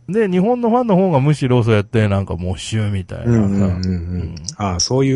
で、日本のファンの方がむしろそうやって、なんかモッシュみたいなさ。 そういう、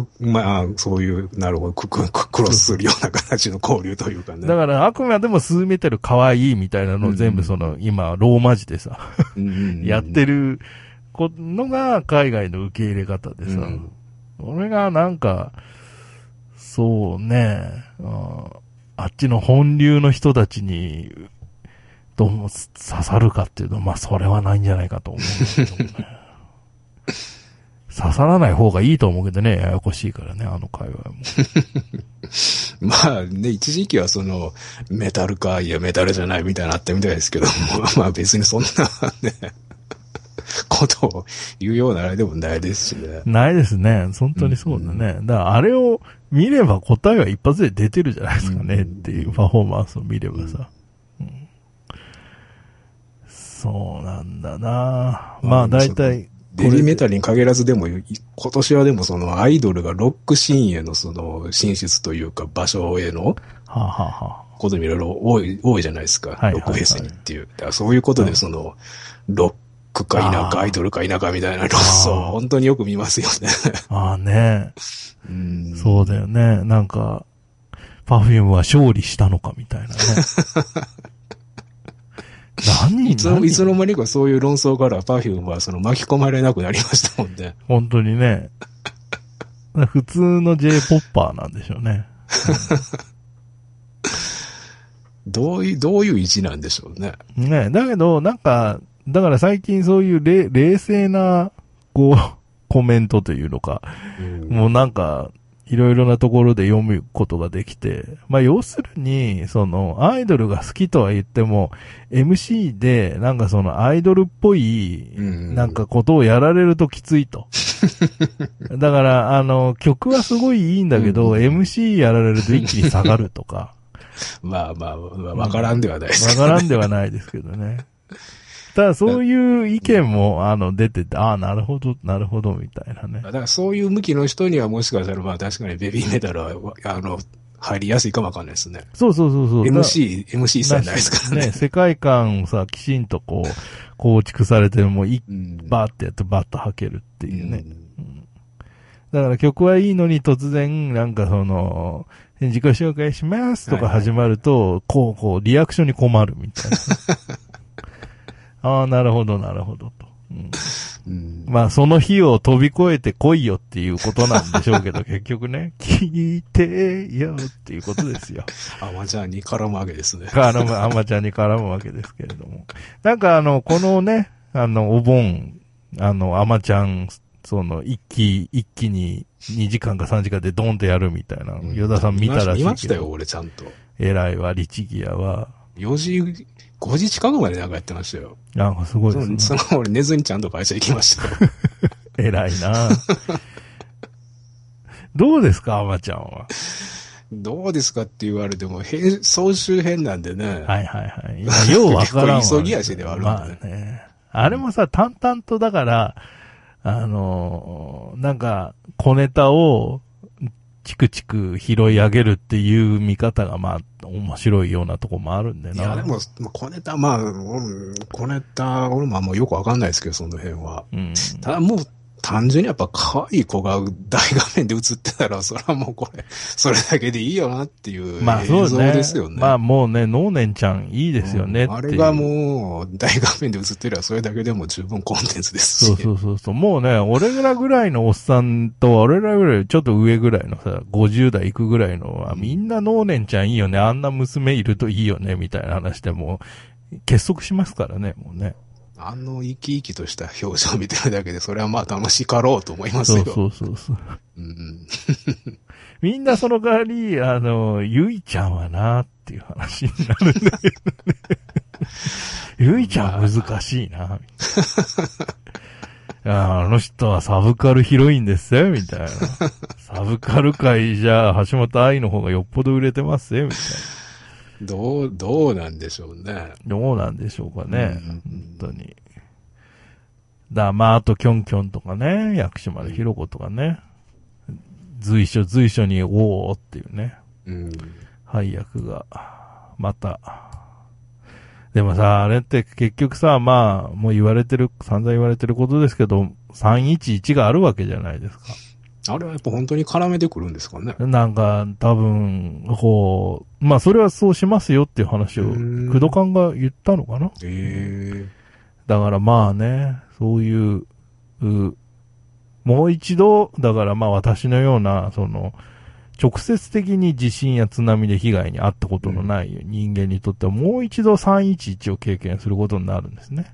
まあ、そういう、なるほど、クロスするような形の交流というかね。 だから、あくまでもスーメタル可愛いみたいなのを全部今、ローマ字でさ、やってるのが海外の受け入れ方でさ。俺がなんか、そうね、あっちの本流の人たちに、どうも刺さるかっていうと、まあそれはないんじゃないかと思うんだけどね。刺さらない方がいいと思うけどね、ややこしいからね、あの会話も。 まあね、一時期はメタルか、いやメタルじゃないみたいなのあったみたいですけども、まあ別にそんなね、ことを言うようなあれでもないですしね。 ないですね。本当にそうだね。だからあれを見れば答えは一発で出てるじゃないですかねっていうパフォーマンスを見ればさ。そうなんだな。まあ大体。 ベビーメタルに限らずでも、今年はでもアイドルがロックシーンへの進出というか場所への、こともいろいろ多いじゃないですか。ロックフェスにっていう。だからそういうことでロックか田舎、アイドルか田舎みたいなロスを本当によく見ますよね。 ああね。そうだよね。なんか、パフュームは勝利したのかみたいなね。いつの間にかそういう論争からパフュームは巻き込まれなくなりましたもんね。 本当にね。普通の J-POPPER なんでしょうね。 どういう位置なんでしょうね。 ね、だけど、なんか、だから最近そういう冷静な、コメントというのか、もうなんか、いろいろなところで読むことができて、まあ要するに、アイドルが好きとは言っても、MC で、なんかアイドルっぽい、なんかことをやられるときついと。だから、曲はすごいいいんだけど、MC やられると一気に下がるとか。 まあ、わからんではないですけどね。わからんではないですけどね。ただそういう意見も、出てて、なるほど、みたいなね。 だからそういう向きの人にはもしかしたら、まあ確かにベビーメタルは、入りやすいかもわかんないですね。 そう。 MC 一切ないですからね。 世界観をさ、きちんと構築されてもバーってやってバッと吐けるっていうね。だから曲はいいのに突然、なんか自己紹介しますとか始まると、こう、リアクションに困るみたいな。ああ、なるほど、なるほどと。まあ、その日を飛び越えて来いよっていうことなんでしょうけど、結局ね、聞いてよっていうことですよ。 アマちゃんに絡むわけですね。 アマちゃんに絡むわけですけれども。なんかこのね、お盆、アマちゃん、一気に2時間か3時間でドンってやるみたいな、ヨダさん見たらしいけど。 見ましたよ、俺ちゃんと。 偉いわ、律儀やは。 5時近くまでなんかやってましたよ。 なんかすごいですね。 その俺寝ずにちゃんと会社行きましたよ。 偉いなどうですか、アマちゃんは。 どうですかって言われても、総集編なんでね。 はいはいはい。今、ようわからんわ。 急ぎ足ではあるんでね。 まあね。あれもさ、淡々とだから、なんか、小ネタを、チクチク拾い上げるっていう見方が、まあ、面白いようなとこもあるんでな。 いや、でも、小ネタ、小ネタ、俺もあんまよくわかんないですけど、その辺は。ただもう、単純にやっぱ可愛い子が大画面で映ってたら、それはもうこれ、それだけでいいよなっていう映像ですよね。 まあもうね、能年ちゃんいいですよねっていう。 あれがもう大画面で映ってればそれだけでも十分コンテンツですし。 そう。もうね、俺らぐらいのおっさんと、俺らぐらいちょっと上ぐらいのさ、50代行くぐらいのは、みんな能年ちゃんいいよね、あんな娘いるといいよね、みたいな話でもう、結束しますからね、もうね。 生き生きとした表情を見てるだけで、それはまあ楽しかろうと思いますよ。 そう。みんなその代わり、ゆいちゃんはなっていう話になるんだけどね。ゆいちゃん難しいな。あの人はサブカルヒロインですよ、みたいな。サブカル界じゃ橋本愛の方がよっぽど売れてますよ、みたいな。 どうなんでしょうね。 どうなんでしょうかね。本当に。まあ、あと、キョンキョンとかね、薬師丸ひろ子とかね。随所に、おーっていうね。配役が、また。でもさ、あれって結局さ、まあ、もう散々言われてることですけど、311があるわけじゃないですか。 あれはやっぱ本当に絡めてくるんですかね。 なんか、多分、まあ、それはそうしますよっていう話を、工藤官が言ったのかな。だからまあね、そういう、もう一度、だからまあ私のような、直接的に地震や津波で被害に遭ったことのない人間にとっては、もう一度311を経験することになるんですね。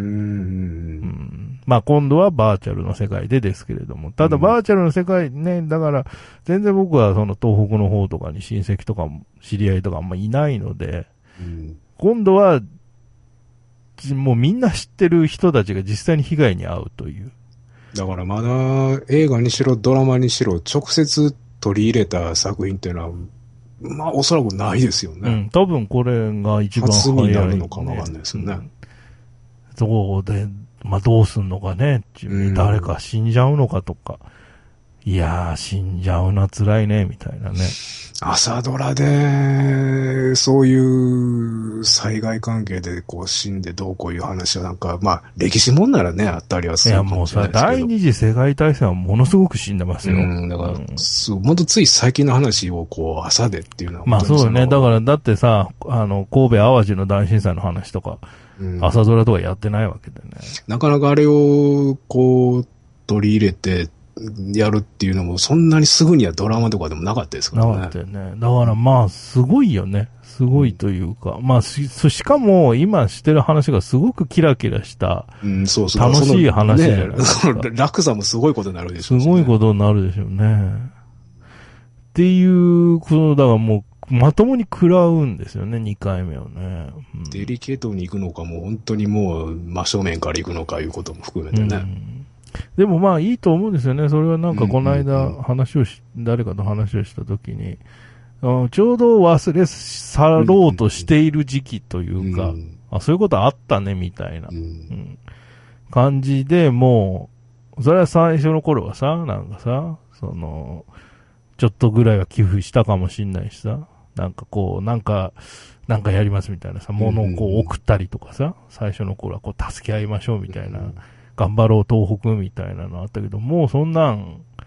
まあ今度はバーチャルの世界でですけれども、ただバーチャルの世界ね、だから全然僕は東北の方とかに親戚とか知り合いとかあんまいないので、今度はもうみんな知ってる人たちが実際に被害に遭うという。 だからまだ映画にしろドラマにしろ直接取り入れた作品っていうのは、まあおそらくないですよね。 多分これが一番早い、 初になるのかもわかんないですよね。 そうで、まあどうすんのかね、誰か死んじゃうのかとか。いやー、死んじゃうな、辛いね、みたいなね。 朝ドラで、そういう災害関係でこう死んでどうこういう話はなんか、まあ歴史もんならね、あったりはするかもしれないですけど。いやもうさ、 第二次世界大戦はものすごく死んでますよ。 だから、ほんとつい最近の話をこう朝でっていうのは。 まあそうよね。だからだってさ、神戸淡路の大震災の話とか、朝ドラとかやってないわけでね。 なかなかあれをこう取り入れて、やるっていうのも、そんなにすぐにはドラマとかでもなかったですからね。 なかったよね。だからまあ、すごいよね。すごいというか。まあ、しかも、今してる話がすごくキラキラした、楽しい話じゃないですか。 落差もすごいことになるでしょうね。 すごいことになるでしょうね。っていうことだからもう、まともに食らうんですよね、2回目をね。 デリケートに行くのか、もう本当にもう真正面から行くのかいうことも含めてね。 でもまあいいと思うんですよね。それはなんかこの間誰かと話をしたときに、ちょうど忘れ去ろうとしている時期というか、そういうことあったねみたいな、感じで、もう、それは最初の頃はさ、なんかさ、ちょっとぐらいは寄付したかもしんないしさ、なんかこう、なんかやりますみたいなさ、物をこう送ったりとかさ、最初の頃はこう助け合いましょうみたいな、頑張ろう東北みたいなのあったけど、もうそんなん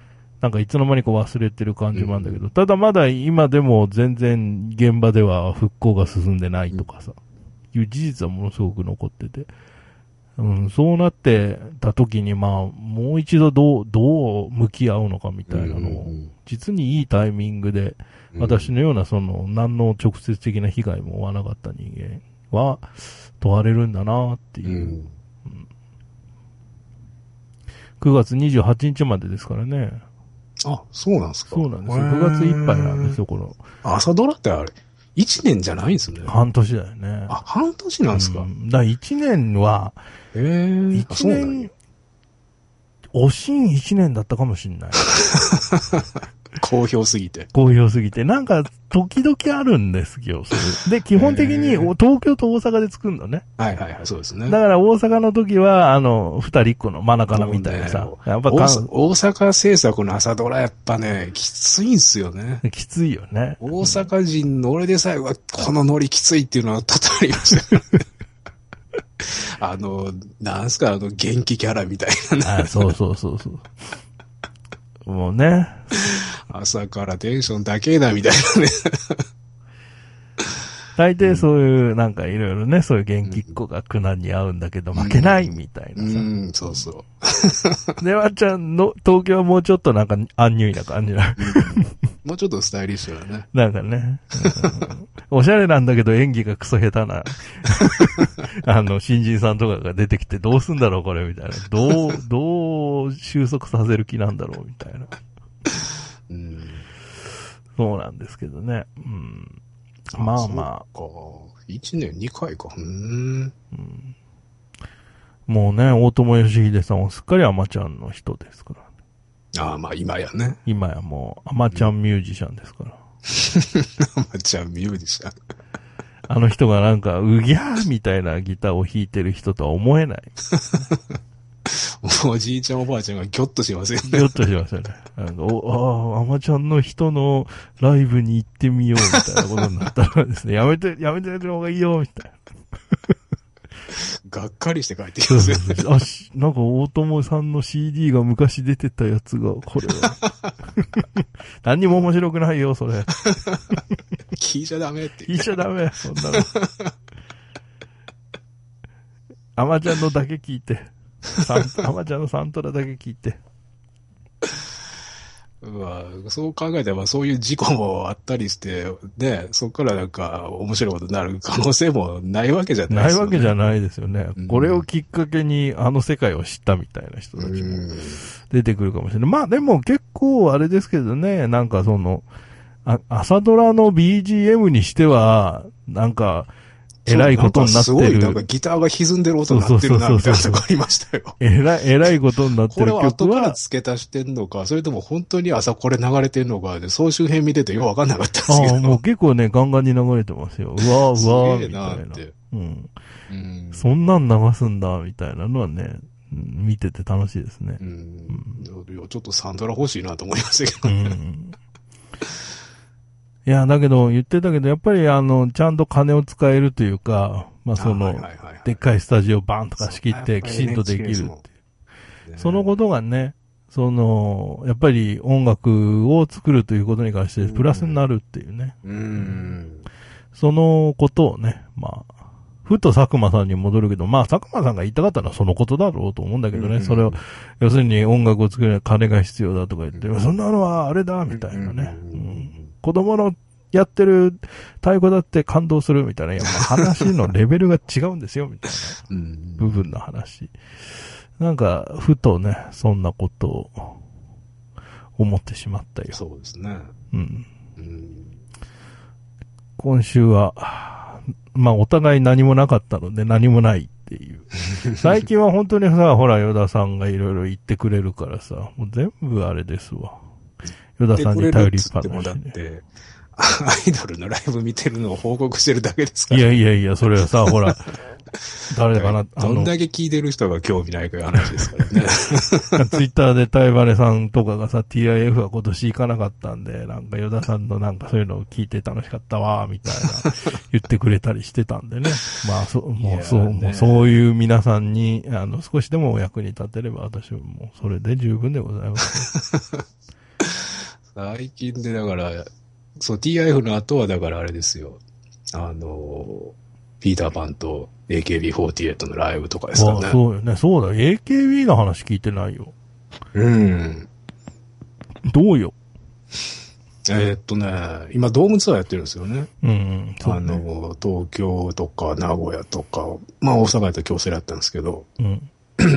なんかいつの間にか忘れてる感じもあるんだけど、ただまだ今でも全然現場では復興が進んでないとかさ、いう事実はものすごく残ってて、そうなってた時にもう一度どう向き合うのかみたいなのを、実にいいタイミングで、私のような何の直接的な被害も負わなかった人間は問われるんだなっていう。9月28日までですからね。 あ、そうなんですか。 そうなんですよ。9月いっぱいなんですよ、この。 朝ドラってあれ、1年じゃないんですね。 半年だよね。 あ、半年なんですか。 だから1年は、1年、おしん1年だったかもしんない。 好評すぎて。 なんか、時々あるんですよ。で、基本的に東京と大阪で作るのね。 はいはいはい、そうですね。 だから大阪の時は、二人っ子の真中野みたいなさ。 やっぱ大阪制作の朝ドラやっぱね、きついんすよね。 きついよね。 大阪人の俺でさえは、このノリきついっていうのは多々ありましたよね。なんすか、元気キャラみたいな。 そう。もうね。 朝からテンションだけだみたいなね。 大抵そういう、なんかいろいろね、そういう元気っ子が苦難に合うんだけど負けないみたいなさ。 そうそう。 で、わっちゃんの東京はもうちょっとなんかアンニュイな感じな。 もうちょっとスタイリッシュだね。 なんかね。おしゃれなんだけど演技がクソ下手な、新人さんとかが出てきてどうすんだろうこれみたいな。どう収束させる気なんだろうみたいな。そうなんですけどね。まあまあ。 1年2回か。 もうね、大友義秀さんはすっかりアマちゃんの人ですから。 ああ、まあ今やね。 今やもうアマちゃんミュージシャンですから。 アマちゃんミュージシャン。 あの人がなんか、うぎゃーみたいなギターを弾いてる人とは思えない。 おじいちゃんおばあちゃんがギョッとしますよね。 ギョッとしますよね。なんかアマちゃんの人のライブに行ってみようみたいなことになったらですね、やめてやる方がいいよみたいな。 がっかりして帰ってきますよね。 なんか大友さんの CD が昔出てたやつが、これは。何にも面白くないよ、それ。 聞いちゃダメって。 聞いちゃダメ、そんなの。アマちゃんのだけ聞いて。アマちゃんのサントラだけ聞いて。 そう考えたら、そういう事故もあったりして、ね、そこからなんか面白いことになる可能性もないわけじゃないですよね。 ないわけじゃないですよね。これをきっかけにあの世界を知ったみたいな人たちも出てくるかもしれない。まあでも結構あれですけどね、なんか朝ドラの BGM にしては、なんか、えらいことになってる。すごい、 なんかギターが歪んでる音になってるな、みたいなとこありましたよ。 えらいことになってる曲は。 これは後から付け足してんのか、それとも本当に朝これ流れてんのかで、総集編見ててよくわかんなかったんですけど。 もう結構ね、ガンガンに流れてますよ。うわー、みたいな。そんなん流すんだ、みたいなのはね、見てて楽しいですね。 ちょっとサントラ欲しいなと思いましたけどね。 いや、だけど、言ってたけど、やっぱりちゃんと金を使えるというか、まあでっかいスタジオバーンとか仕切ってきちんとできるっていう。そのことがね、やっぱり音楽を作るということに関してプラスになるっていうね。そのことをね、まあ、ふと佐久間さんに戻るけど、まあ佐久間さんが言いたかったのはそのことだろうと思うんだけどね、それを、要するに音楽を作るには金が必要だとか言って、そんなのはあれだ、みたいなね。子供のやってる太鼓だって感動するみたいな、いや、話のレベルが違うんですよ、みたいな部分の話。なんか、ふとね、そんなことを思ってしまったよ。 そうですね。 今週は、まあ、お互い何もなかったので何もないっていう。最近は本当にさ、ほら、与田さんがいろいろ言ってくれるからさ、もう全部あれですわ。与田さんに頼りっぱなし、ね。 アイドルのライブ見てるのを報告してるだけですから、 ね。いや、それはさ、ほら、誰かな、 どんだけ聞いてる人が興味ないかいう話ですからね。 ツイッターでタイバレさんとかがさ、TIF は今年行かなかったんで、なんか、与田さんのなんかそういうのを聞いて楽しかったわ、みたいな、言ってくれたりしてたんでね。まあ、もうそういう皆さんに、少しでもお役に立てれば、私はもうそれで十分でございます。 最近でだから、そう、TIF の後はだからあれですよ。ピーターパンと AKB48 のライブとかですかね。 そうよね。そうだ。AKB の話聞いてないよ。 うん。 どうよ。 今ドームツアーやってるんですよね。 うん、そうね。 東京とか名古屋とか、まあ大阪やったら京セラやったんですけど。 うん。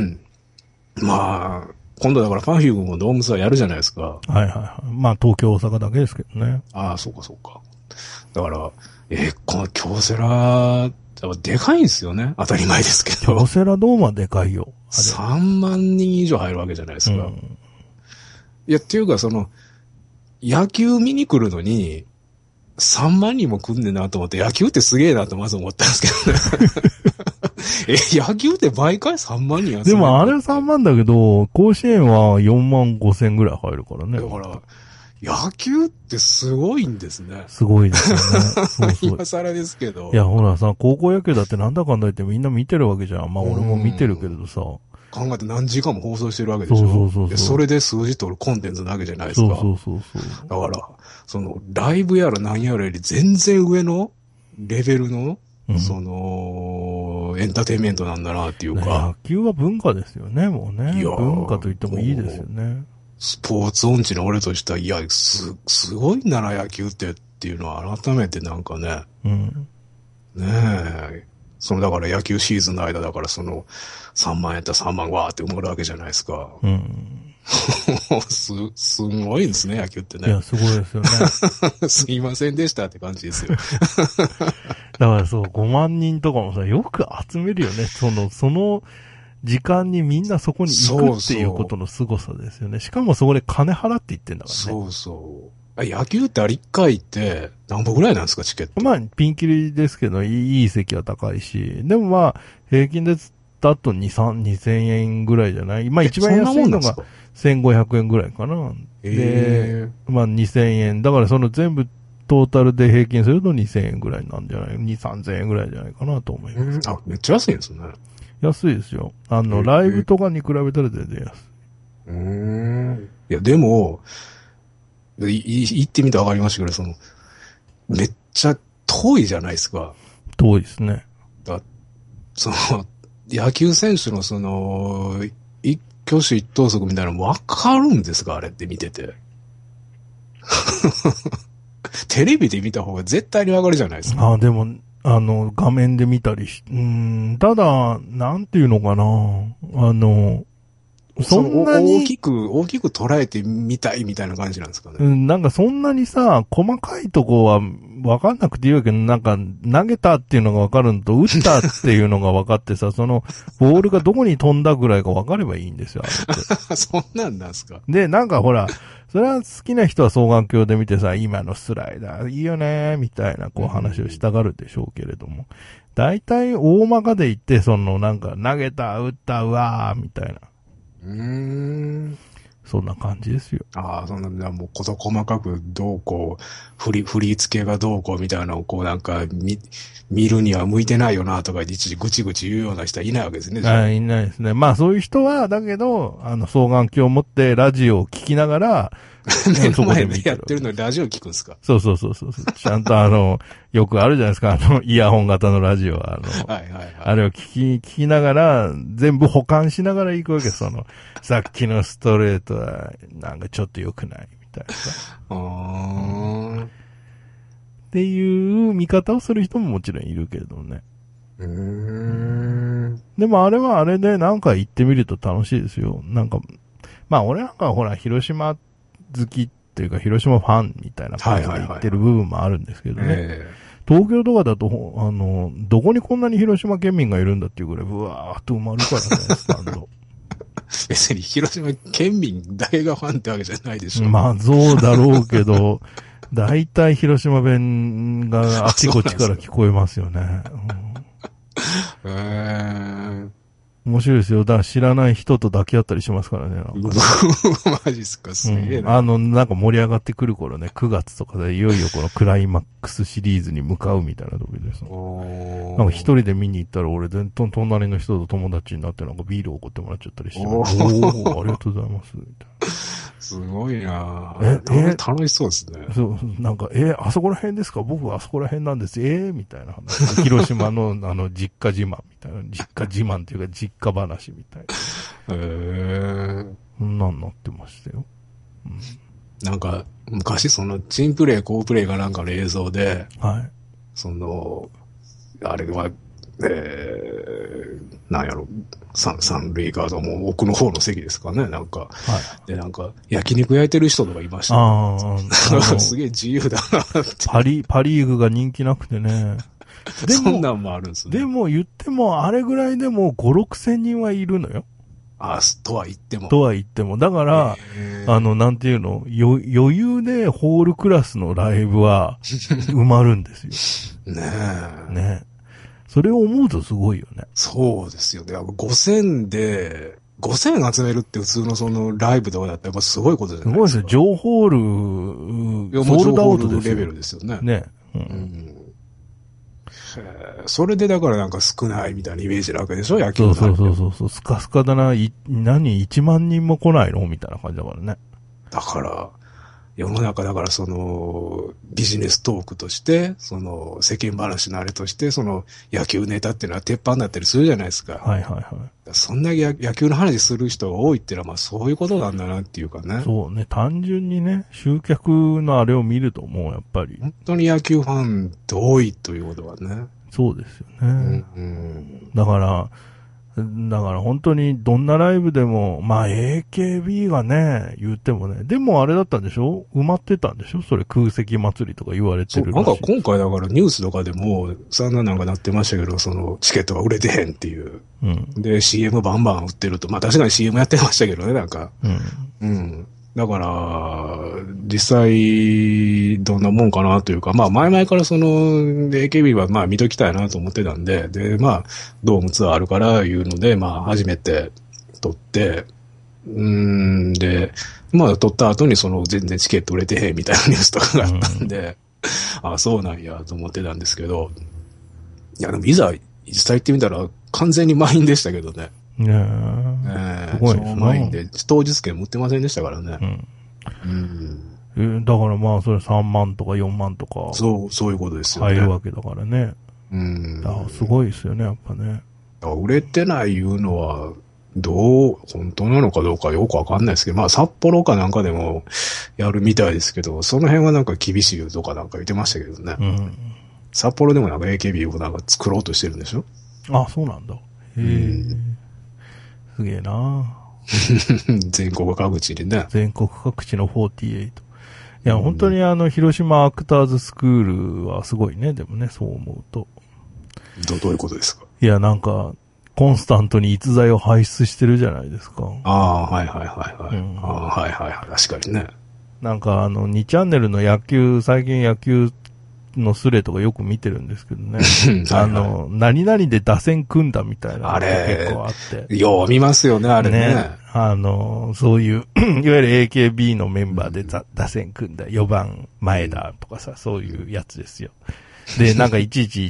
まあ、今度だからPerfumeもドームツアーやるじゃないですか。 はいはいはい。まあ東京大阪だけですけどね。 ああ、そうかそうか。だから、この京セラ、でかいんですよね。当たり前ですけど。 京セラドームはでかいよ。 3万人以上入るわけじゃないですか。いや、っていうか野球見に来るのに、3万人も来んねんなと思って、野球ってすげえなとまず思ったんですけどね。野球って毎回3万人集める。 でもあれは3万だけど、甲子園は4万5千ぐらい入るからね。 だから、野球ってすごいんですね。 すごいですよね。そうそう。 今更ですけど。 いや、ほらさ、高校野球だってなんだかんだ言ってみんな見てるわけじゃん。まあ俺も見てるけれどさ。 考えて何時間も放送してるわけでしょ。そう。それで数字取るコンテンツなわけじゃないですか。 そう。 だから、ライブやら何やらより全然上のレベルの、エンターテインメントなんだなっていうか。 野球は文化ですよね、もうね。文化と言ってもいいですよね。 スポーツ音痴の俺としては、いや、すごいんだな、野球っていうのは改めてなんかね。ねえ。だから野球シーズンの間だから3万やったら3万わーって埋まるわけじゃないですか。すごいですね、野球ってね。 いや、すごいですよね。 すいませんでしたって感じですよ。 だからそう、5万人とかもさ、よく集めるよね。その時間にみんなそこに行くっていうことの凄さですよね。しかもそこで金払って行ってんだからね。 そう。野球ってあれ1回って何本ぐらいなんですか、チケット。 まあ、ピンキリですけど、いい席は高いし、でもまあ、平均でだと2000円ぐらいじゃない？まあ一番安いのが1500円ぐらいかな。で、まあ2000円。だから全部トータルで平均すると2000円ぐらいなんじゃない？ 2、3000円ぐらいじゃないかなと思います。 めっちゃ安いんですね。 安いですよ。ライブとかに比べたら全然安い。 いや、でも、行ってみてわかりましたけど、めっちゃ遠いじゃないですか。 遠いですね。 野球選手の一挙手一投足みたいなのわかるんですか、あれって見てて。テレビで見た方が絶対にわかるじゃないですか。 でも、画面で見たりただ、なんていうのかな。そんなに大きく捉えてみたいみたいな感じなんですかね。 なんかそんなにさ、細かいとこは分かんなくていいわけど、なんか投げたっていうのが分かるのと、打ったっていうのが分かってさ、ボールがどこに飛んだぐらいが分かればいいんですよ、あれって。 そんなんなんすか。 で、なんかほら、それは好きな人は双眼鏡で見てさ、今のスライダーいいよね、みたいな話をしたがるでしょうけれども。大体大まかで言って、なんか投げた、打った、うわー、みたいな。そんな感じですよ。 そんなんだ、もう事細かくどうこう、振り付けがどうこうみたいなのをなんか見るには向いてないよなとか一時ぐちぐち言うような人はいないわけですね。 いないですね。まあそういう人は、だけど、双眼鏡を持ってラジオを聞きながら、 目の前でやってるのにラジオ聞くんですか？ そう。ちゃんとよくあるじゃないですか、イヤホン型のラジオは、あれを聞きながら、全部保管しながら行くわけです。さっきのストレートは、なんかちょっと良くないみたいなさ。っていう見方をする人ももちろんいるけれどもね。でもあれはあれでなんか行ってみると楽しいですよ。なんか、まあ俺なんかほら、広島好きっていうか広島ファンみたいな感じで言ってる部分もあるんですけどね。東京とかだと、どこにこんなに広島県民がいるんだっていうぐらい、ブワーっと埋まるからね、スタンド。 別に広島県民だけがファンってわけじゃないでしょ。 まあ、そうだろうけど、大体広島弁があっちこっちから聞こえますよね。面白いですよ。だから知らない人と抱き合ったりしますからね。 マジっすか、すげえな。 なんか盛り上がってくる頃ね、9月とかでいよいよこのクライマックスシリーズに向かうみたいな時です。なんか一人で見に行ったら俺全然隣の人と友達になってなんかビールを送ってもらっちゃったりして、おー、ありがとうございます、みたいな。 すごいなぁ。楽しそうですね。 そう、なんか、あそこら辺ですか？僕はあそこら辺なんです。みたいな話。広島の、実家自慢みたいな。実家自慢っていうか、実家話みたいな。そんなんなってましたよ。うん、 なんか、昔その、チンプレイ、コープレイがなんかの映像で、 はい。 その、あれは、なんやろ、三塁側のもう奥の方の席ですかね、なんか。はい。で、なんか、焼肉焼いてる人とかいました、ね。すげえ自由だなって。 パリーグが人気なくてね。 でも、そんなんもあるんですね。 でも言っても、あれぐらいでも5、6千人はいるのよ。 とは言っても。 とは言っても。だから、なんていうの、余裕でホールクラスのライブは埋まるんですよ。 ねえ。 ねえ。それを思うとすごいよね。 そうですよね。5000で、5000集めるって普通のそのライブとかだったらすごいことじゃないですか。 すごいですよ。情報ール、ソールドアウトですよ。 レベルですよね。 ね。 それでだからなんか少ないみたいなイメージなわけでしょ、野球の。 そう。スカスカだな。1万人も来ないのみたいな感じだからね。 だから、世の中だからその、ビジネストークとして、その、世間話のあれとして、その、野球ネタっていうのは鉄板だったりするじゃないですか。 はい。 そんな野球の話する人が多いっていうのは、まあそういうことなんだなっていうかね。 そうね。単純にね、集客のあれを見るともうやっぱり。 本当に野球ファンって多いということはね。 そうですよね。だから本当にどんなライブでも、まあ AKB がね、言ってもね、でもあれだったんでしょ？埋まってたんでしょ？それ空席祭りとか言われてるらしい。 なんか今回だからニュースとかでも、そんななんかなってましたけど、そのチケットが売れてへんっていう。で、CM バンバン売ってると。まあ確かに CM やってましたけどね、なんか。だから、実際、どんなもんかなというか、まあ前々からその、AKB はまあ見ときたいなと思ってたんで、で、まあ、ドームツアーあるからいうので、まあ初めて撮って、で、まあ撮った後にその全然チケット売れてへんみたいなニュースとかがあったんで、あ、そうなんやと思ってたんですけど、いやでもいざ実際行ってみたら完全に満員でしたけどね。 すごいですね。 満員で、当日券も売ってませんでしたからね。 だからまあそれ3万とか4万とか。 そういうことですよね。 入るわけだからね。すごいですよね、やっぱね。 売れてないいうのは、本当なのかどうかよくわかんないですけど、まあ札幌かなんかでもやるみたいですけど、その辺はなんか厳しいとかなんか言ってましたけどね。札幌でもなんか AKB をなんか作ろうとしてるんでしょ？ あ、そうなんだ。すげえな全国各地でね。 全国各地の48。いや、本当に広島アクターズスクールはすごいね、でもね、そう思うと。 どういうことですか？ いや、なんか、コンスタントに逸材を輩出してるじゃないですか。 はい。確かにね。 なんか2チャンネルの最近野球のスレとかよく見てるんですけどね。何々で打線組んだみたいなのが結構あって。 よう見ますよね、あれね。 そういう、いわゆる AKB のメンバーで打線組んだ4番前田とかさ、そういうやつですよ。で、なんかいちいち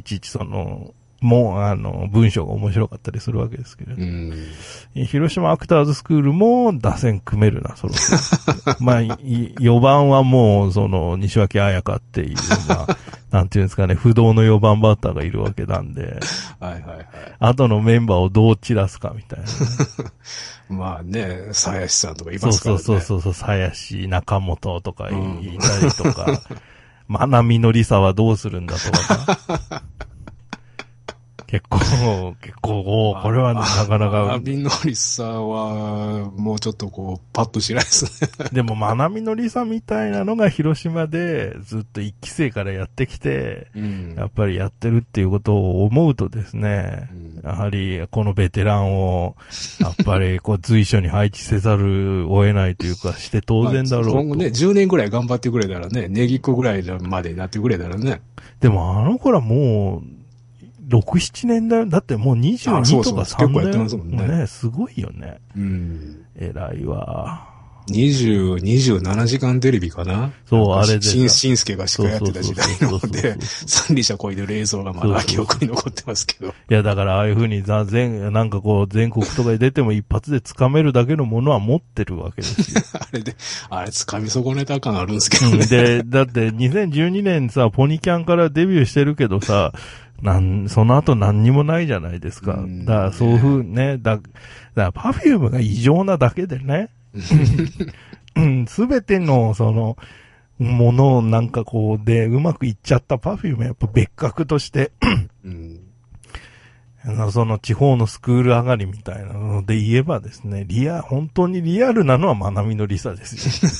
文章が面白かったりするわけですけれど。広島アクターズスクールも打線組めるな、そろそろ。まあ、4番はもう、西脇彩香っていう、なんていうんですかね、不動の4番バッターがいるわけなんで。後のメンバーをどう散らすかみたいな、ね。 まあね、鞘師さんとかいますからね。 そう、鞘師、中本とかいたりとか、まなみのりさはどうするんだとか。結構、これはなかなか。 まなみのりさは、もうちょっとパッとしないですね。 でも、まなみのりさみたいなのが広島でずっと1期生からやってきて、やっぱりやってるっていうことを思うとですね、やはりこのベテランを、やっぱり随所に配置せざるを得ないというかして当然だろうと。 今後ね、10年ぐらい頑張ってくれたらね、ネギっ子ぐらいまでなってくれたらね。 でもあの子らもう、6、7年だよ。だってもう22とか3年だよ。 結構やってますもんね。 すごいよね。偉いわ。 27時間テレビかな。 そう、あれで。 しんすけが司会やってた時代ので、三輪車こいでる映像がまだ記憶に残ってますけど。 いや、だからああいう風になんかこう、全国とかに出ても一発で掴めるだけのものは持ってるわけですよ。 あれ掴み損ねた感あるんですけどね。 で、だって2012年さ、ポニキャンからデビューしてるけどさ、その後何にもないじゃないですか。だからそういう風ね、だからパフュームが異常なだけでね。すべての、ものをなんかこうでうまくいっちゃったパフュームやっぱ別格として、その地方のスクール上がりみたいなので言えばですね、本当にリアルなのはまなみのりさです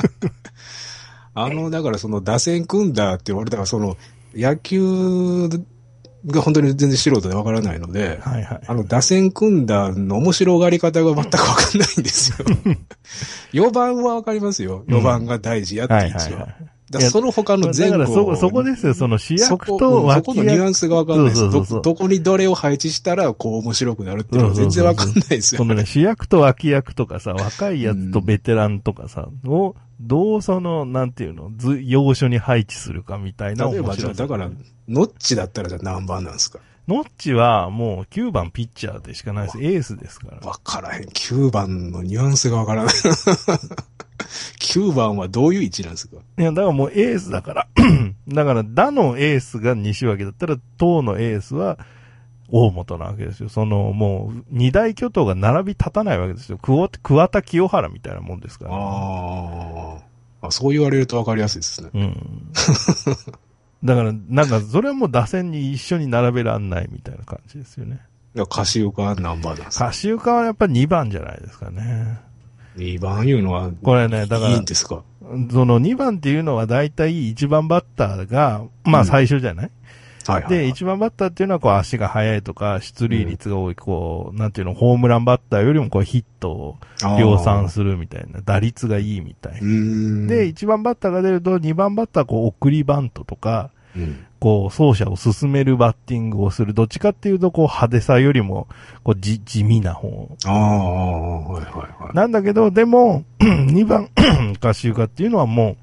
よ。だから打線組んだって言われたら野球が本当に全然素人でわからないので、 はいはい。 打線組んだの面白がり方が全くわかんないんですよ。4番はわかりますよ。4番が大事やって一応。その他の前後。 だからそこですよ、その主役と脇役。 そこのニュアンスがわかんないです。どこにどれを配置したらこう面白くなるっていうのは全然わかんないですよ。 そのね、主役と脇役とかさ、若いやつとベテランとかさ、を、どうなんていうの、要所に配置するかみたいな。 例えばじゃあ、だから、ノッチだったらじゃあ何番なんですか？ ノッチはもう9番ピッチャーでしかないです。エースですから。 わからへん。9番のニュアンスがわからない。9番はどういう位置なんですか？ いや、だからもうエースだから。だから、打のエースが西脇だったら、投のエースは大本なわけですよ。もう、二大巨頭が並び立たないわけですよ。桑田清原みたいなもんですから、ね。 そう言われるとわかりやすいですね。 うん。だから、なんか、それはもう打線に一緒に並べらんないみたいな感じですよね。 カシウカは何番なんですか？ カシウカはやっぱり2番じゃないですかね。 2番いうのは、 これね、だから、 いいんですか？ 2番っていうのは大体1番バッターが、まあ最初じゃない？ はいはい、はい。 で、1番バッターっていうのはこう足が速いとか、出塁率が多い、なんていうの、ホームランバッターよりもヒットを量産するみたいな、打率がいいみたいな。で、1番バッターが出ると、2番バッターは送りバントとか、走者を進めるバッティングをする。どっちかっていうと、派手さよりも、地味な方。 はいはいはい。 なんだけど、でも、2番、カシウカっていうのはもう、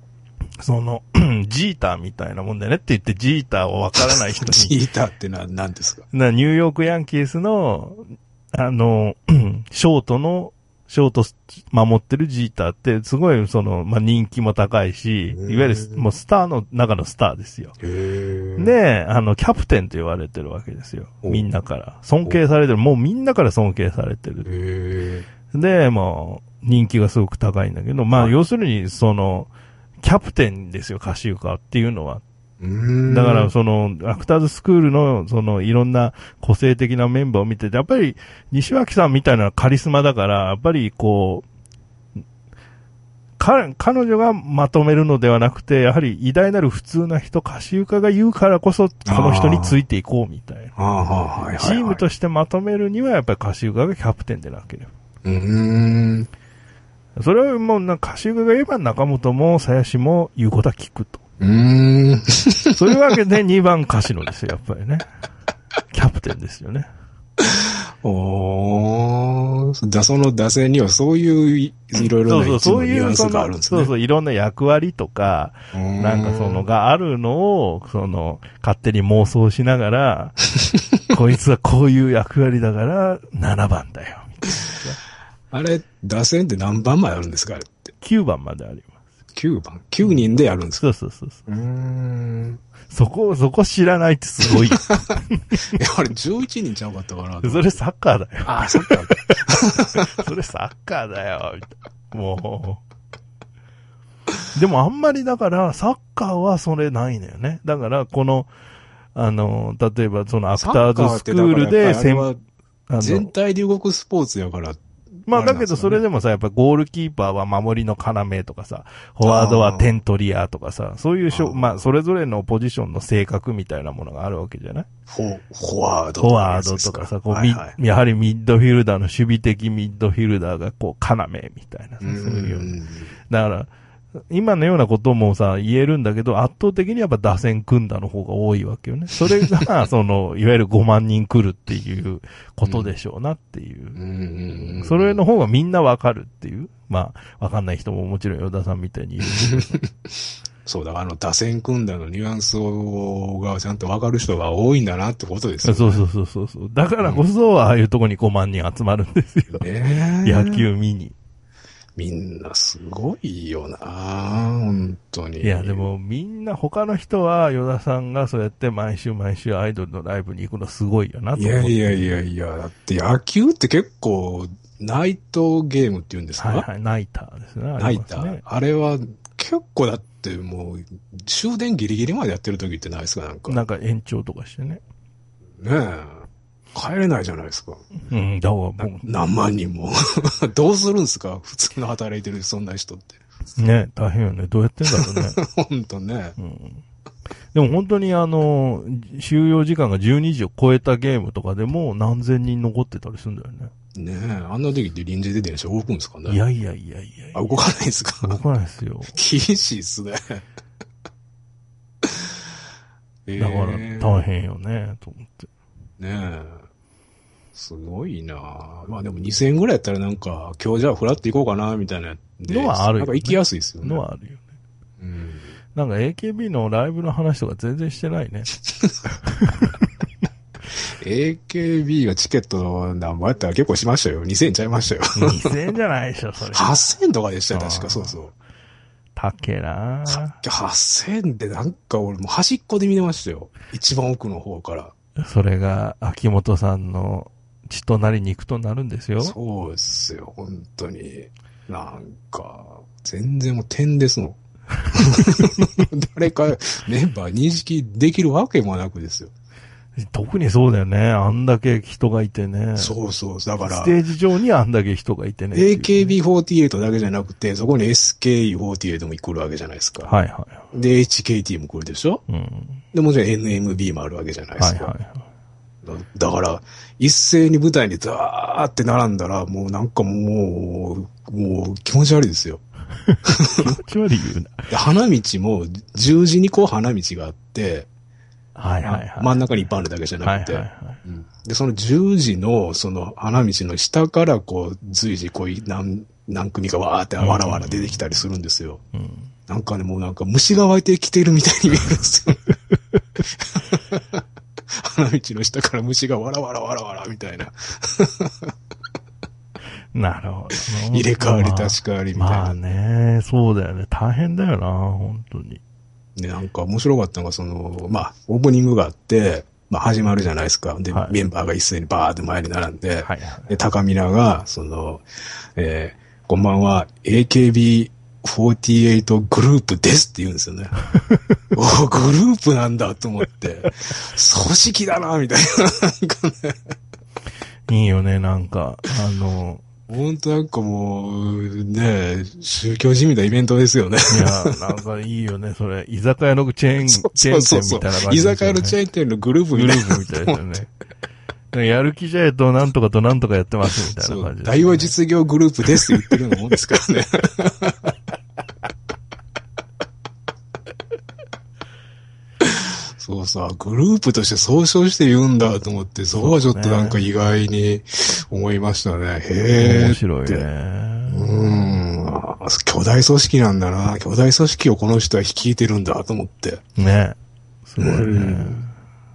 ジーターみたいなもんだよねって言って、ジーターをわからない人に。 ジーターってのは何ですか？ ニューヨークヤンキースの、ショート守ってるジーターって、すごい人気も高いし、いわゆるもうスターの中のスターですよ。で、キャプテンと言われてるわけですよ。みんなから。尊敬されてる。もうみんなから尊敬されてる。で、人気がすごく高いんだけど、要するにキャプテンですよ、カシウカっていうのは。だから、アクターズスクールの、いろんな個性的なメンバーを見てて、やっぱり、西脇さんみたいなカリスマだから、やっぱり彼女がまとめるのではなくて、やはり偉大なる普通な人、カシウカが言うからこそ、この人についていこうみたいな。チームとしてまとめるには、やっぱりカシウカがキャプテンでなければ。それはもう、カシウカが言えば中本も鞘師も言うことは聞くと。そういうわけで2番カシノですよ、やっぱりね。キャプテンですよね。 じゃあその打線にはそういういろいろなニュアンスがあるんですね。 そう、いろんな役割とか、なんかがあるのを、勝手に妄想しながら、こいつはこういう役割だから7番だよ、みたいな。 あれ、打線って何番まであるんですかあれって。 9番まであります。 9番 ?9 人でやるんですか？ そう。そこ知らないってすごい。 あれ11人ちゃうかったかな。 それサッカーだよ。 サッカーだ。 それサッカーだよ。もう。でもあんまりだから、サッカーはそれないのよね。だから、例えばアクターズスクールで全体で動くスポーツやから。 だけどそれでもさ、やっぱゴールキーパーは守りの要とかさ、フォワードは点取り屋とかさ、そういうそれぞれのポジションの性格みたいなものがあるわけじゃない？ フォワードとかさ、やはりミッドフィルダーの守備的ミッドフィルダーが要みたいなさ、そういう。だから、 今のようなこともさ、言えるんだけど、圧倒的にやっぱ打線組んだの方が多いわけよね。それが、いわゆる5万人来るっていうことでしょうなっていう。それの方がみんなわかるっていう。まあ、わかんない人ももちろん与田さんみたいにいるけど。 そうだ、打線組んだのニュアンスがちゃんとわかる人が多いんだなってことですよね。 そう。だからこそ、ああいうとこに5万人集まるんですよ。野球見に。みんなすごいよな本当に。 いや、でもみんな他の人は、与田さんがそうやって毎週アイドルのライブに行くのすごいよなと思って。 いや、だって野球って結構、ナイトゲームって言うんですか？ はい、ナイターですね。 ナイター。あれは結構だってもう、終電ギリギリまでやってる時ってないですか？ なんか延長とかしてね。 ねえ。帰れないじゃないですか。 だからもう。 何万人も。どうするんですか？普通の働いてるそんな人って。 ね、大変よね。どうやってんだろうね。 ほんとね。 でも本当に収容時間が12時を超えたゲームとかでも何千人残ってたりするんだよね。 ねえ、あんな時って臨時で電車動くんですかね？ いや。 動かないですか？ 動かないですよ。 厳しいっすね。 だから大変よね、と思って。 ねえ。すごいなぁ。まあでも2000円ぐらいやったらなんか、今日じゃあフラッと行こうかな、みたいなのはあるよ、ね。 なんか行きやすいですよね。 のはあるよね。なんか AKB のライブの話とか全然してないね。 AKB がチケット何倍やったら結構しましたよ。2000円ちゃいましたよ。 2000円じゃないでしょ、それ。 8000円とかでしたよ、確か。そうそう。 たっけなぁ。 8000円でなんか俺もう端っこで見てましたよ。一番奥の方から。 それが秋元さんの血となり肉となるんですよ。 そうですよ、本当に。なんか、全然もう点ですもん。誰かメンバー認識できるわけもなくですよ。 特にそうだよね。あんだけ人がいてね。 そう。だから。 ステージ上にあんだけ人がいてね。 AKB48 だけじゃなくて、そこに SKE48 も来るわけじゃないですか。 はい。 で、HKT も来るでしょ？で、もちろん NMB もあるわけじゃないですか。だから、一斉に舞台にザーって並んだら、もうなんかもう気持ち悪いですよ。 気持ち悪い言うな。 花道も十字にこう花道があって、真ん中にいっぱいあるだけじゃなくて、で、その十字のその花道の下からこう随時こう何組かわーってわらわら出てきたりするんですよ。なんかね、もうなんか虫が湧いてきてるみたいに見えるんですよ。花道の下から虫がわらわらみたいな。 なるほど。 入れ替わり確かありみたいな。 まあね、そうだよね。大変だよな、本当に。 ね、なんか面白かったのが、オープニングがあって、始まるじゃないですか。で、メンバーが一斉にバーって前に並んで、で、高見菜が、こんばんは、AKB48 グループですって言うんですよね。グループなんだと思って、組織だな、みたいな。なんかね。 いいよね、なんか、 ほんとなんかもう、ね、宗教じみたイベントですよね。 いや、なんかいいよね、それ。居酒屋のチェーン店みたいな感じ、 居酒屋のチェーン店のグループみたいな。 グループみたいですよね。やる気じゃえとなんとかとなんとかやってますみたいな感じ、ね。 大和実業グループですって言ってるようなもんですからね。そうさ、グループとして総称して言うんだと思って、そこはちょっとなんか意外に思いましたね。へ面白いね。 巨大組織なんだな。巨大組織をこの人は率いてるんだと思って。 ね。すごいね。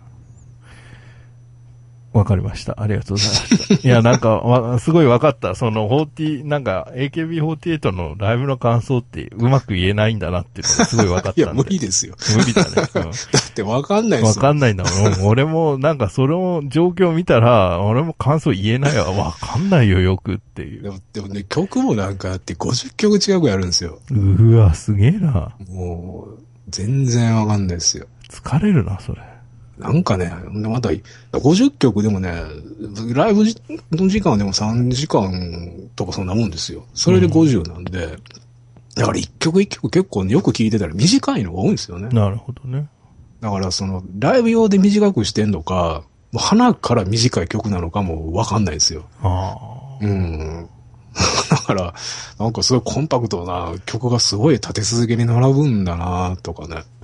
わかりました。ありがとうございました。いや、なんか、すごいわかった。なんか、AKB48 のライブの感想ってうまく言えないんだなっていうのがすごいわかったんで。 いや、無理ですよ。 無理だね。 だってわかんないですよ。わかんないんだもん。俺も、なんかそれを状況見たら、俺も感想言えないわ。わかんないよ、よくっていう。 でもね、曲もなんかあって50曲近くやるんですよ。 うわ、すげえな。 もう、全然わかんないですよ。 疲れるな、それ。 なんかね、また、50曲でもね、ライブの時間でも3時間とかそんなもんですよ。それで50なんで、だから一曲一曲結構ね、よく聴いてたら短いのが多いんですよね。 なるほどね。 だからライブ用で短くしてんのか、花から短い曲なのかもわかんないですよ。 だから、なんかすごいコンパクトな曲がすごい立て続けに並ぶんだなとかね。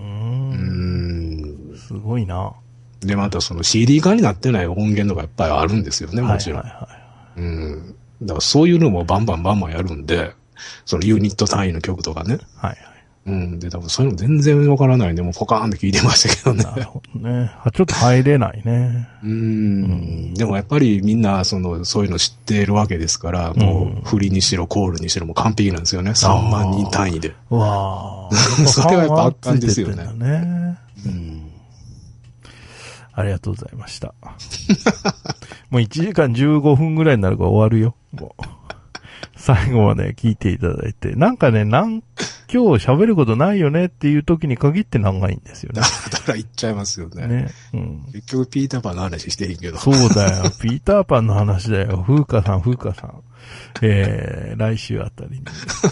すごいな。 で、またその CD 化になってない音源とかやっぱりあるんですよね、もちろん。だからそういうのもバンバンやるんで、そのユニット単位の曲とかね。で、多分そういうの全然わからないんで、もうポカーンって聞いてましたけどね。 なるほどね。ちょっと入れないね。 でもやっぱりみんな、そういうの知っているわけですから、もう、振りにしろ、コールにしろ、もう完璧なんですよね。3万人単位で。 わー。 それはやっぱ圧巻ですよね。 ありがとうございました。もう1時間15分ぐらいになるから終わるよ。もう最後まで聞いていただいて。なんかね、今日喋ることないよねっていう時に限って長いんですよね。 だから言っちゃいますよね。結局ピーターパンの話していいけど。 そうだよ。ピーターパンの話だよ。風花さん。来週あたりに。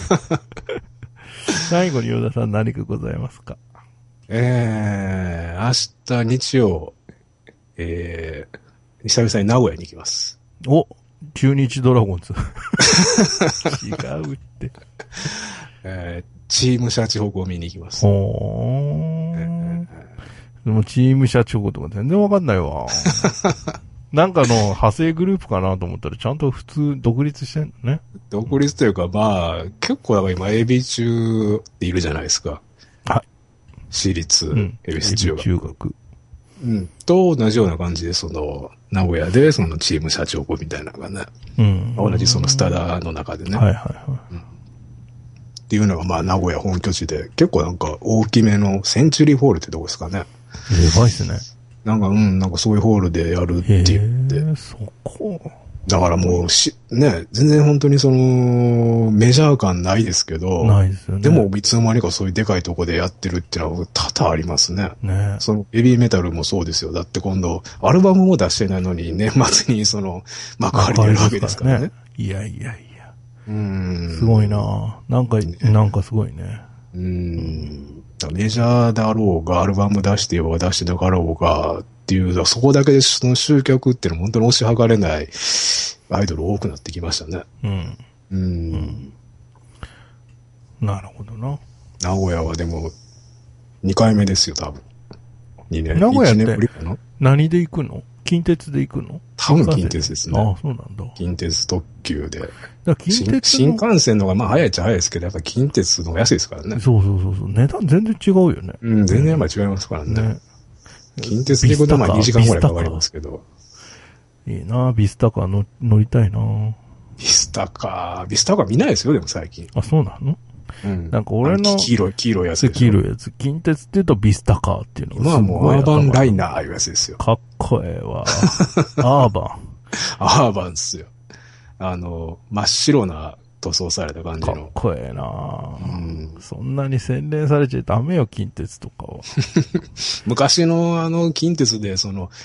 最後に与田さん何かございますか？ 明日日曜、久々に名古屋に行きます。 お、中日ドラゴンズ。違うって。 チームシャチホコを見に行きます。 でもチームシャチホコとか全然わかんないわ。なんかの派生グループかなと思ったらちゃんと普通独立してんのね。 独立というかまあ、結構だから今 AB 中っているじゃないですか。 はい。 私立、恵比寿中学。と同じような感じで、名古屋で、チーム社長校みたいなのがね。同じスタダの中でね。っていうのが、まあ、名古屋本拠地で、結構なんか大きめのセンチュリーホールってとこですかね。 でかいっすね。 なんかそういうホールでやるって言って。 そこ。 だからもう全然本当にメジャー感ないですけど。 ないですよね。 でも、いつの間にかそういうでかいとこでやってるっていうのは多々ありますね。ヘビーメタルもそうですよ。だって今度、アルバムも出してないのに、年末に幕張でやるわけですからね。 いや。すごいな。なんかすごいね。 メジャーだろうが、アルバム出してようが出してなかろうが、っていう、そこだけで集客っていうのは本当に押し量れないアイドル多くなってきましたね。 なるほどな。 名古屋はでも、2回目ですよ、多分。2年。 名古屋って 1年ぶりかな？ 何で行くの？近鉄で行くの？ 多分近鉄ですね。 ああ、そうなんだ。 近鉄特急で。 新幹線の方がまあ早いっちゃ早いですけど、やっぱ近鉄の方が安いですからね。 そう。値段全然違うよね。 全然やっぱ違いますからね。近鉄で行くとまあ2時間ぐらいかかりますけど。 いいな、ビスタカー乗りたいな。 ビスタカー見ないですよ、でも最近。 あ、そうなの？なんか俺の黄色いやつ。 黄色いやつ。近鉄って言うとビスタカーっていうのがまあもうアーバンライナーいうやつですよ。 かっこええわ。アーバンっすよ。真っ白な塗装された感じの。 かっこええな。そんなに洗練されちゃダメよ、近鉄とかは。 昔の近鉄で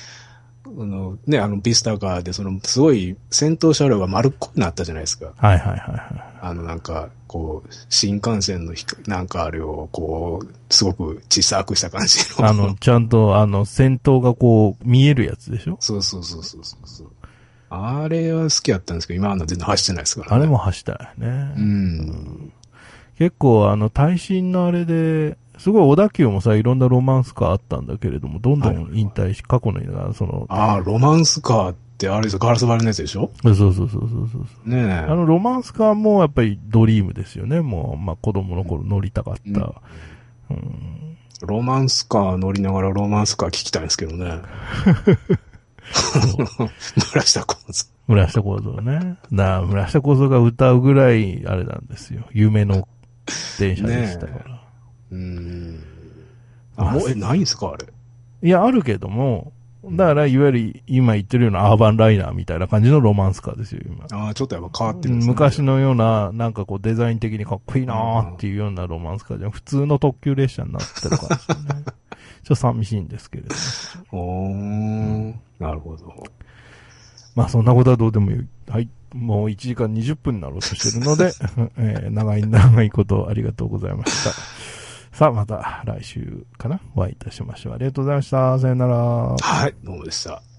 ビスタカーで、すごい戦闘車両が丸っこくなったじゃないですか。なんか、新幹線のなんかあれを、すごく小さくした感じの。 ちゃんと、戦闘が見えるやつでしょ？ そう。あれは好きやったんですけど、今は全然走ってないですからね。 あれも走ったよね。結構、耐震のあれで、すごい小田急もさ、いろんなロマンスカーあったんだけれども、どんどん引退し、過去のロマンスカーってあれですよ、ガラス張りのやつでしょ？ そう。 ねえ。 ロマンスカーもやっぱりドリームですよね。もう、まあ、子供の頃乗りたかった。 ロマンスカー乗りながらロマンスカー聞きたいんですけどね。村下幸三。 村下幸三ね。村下幸三が歌うぐらい、あれなんですよ。夢の電車でしたから。 ないんすかあれ。 いや、あるけども、だから、いわゆる今言ってるようなアーバンライナーみたいな感じのロマンスカーですよ、今。 ちょっとやっぱ変わってるんですね。 昔のような、なんかデザイン的にかっこいいなーっていうようなロマンスカーじゃん。普通の特急列車になってる感じですね。ちょっと寂しいんですけれども。 なるほど。 まあ、そんなことはどうでもいい。はい。もう1時間20分になろうとしてるので、長いことありがとうございました。さあ、また来週かなお会いいたしましょう。ありがとうございました。さよなら。 はい、どうもでした。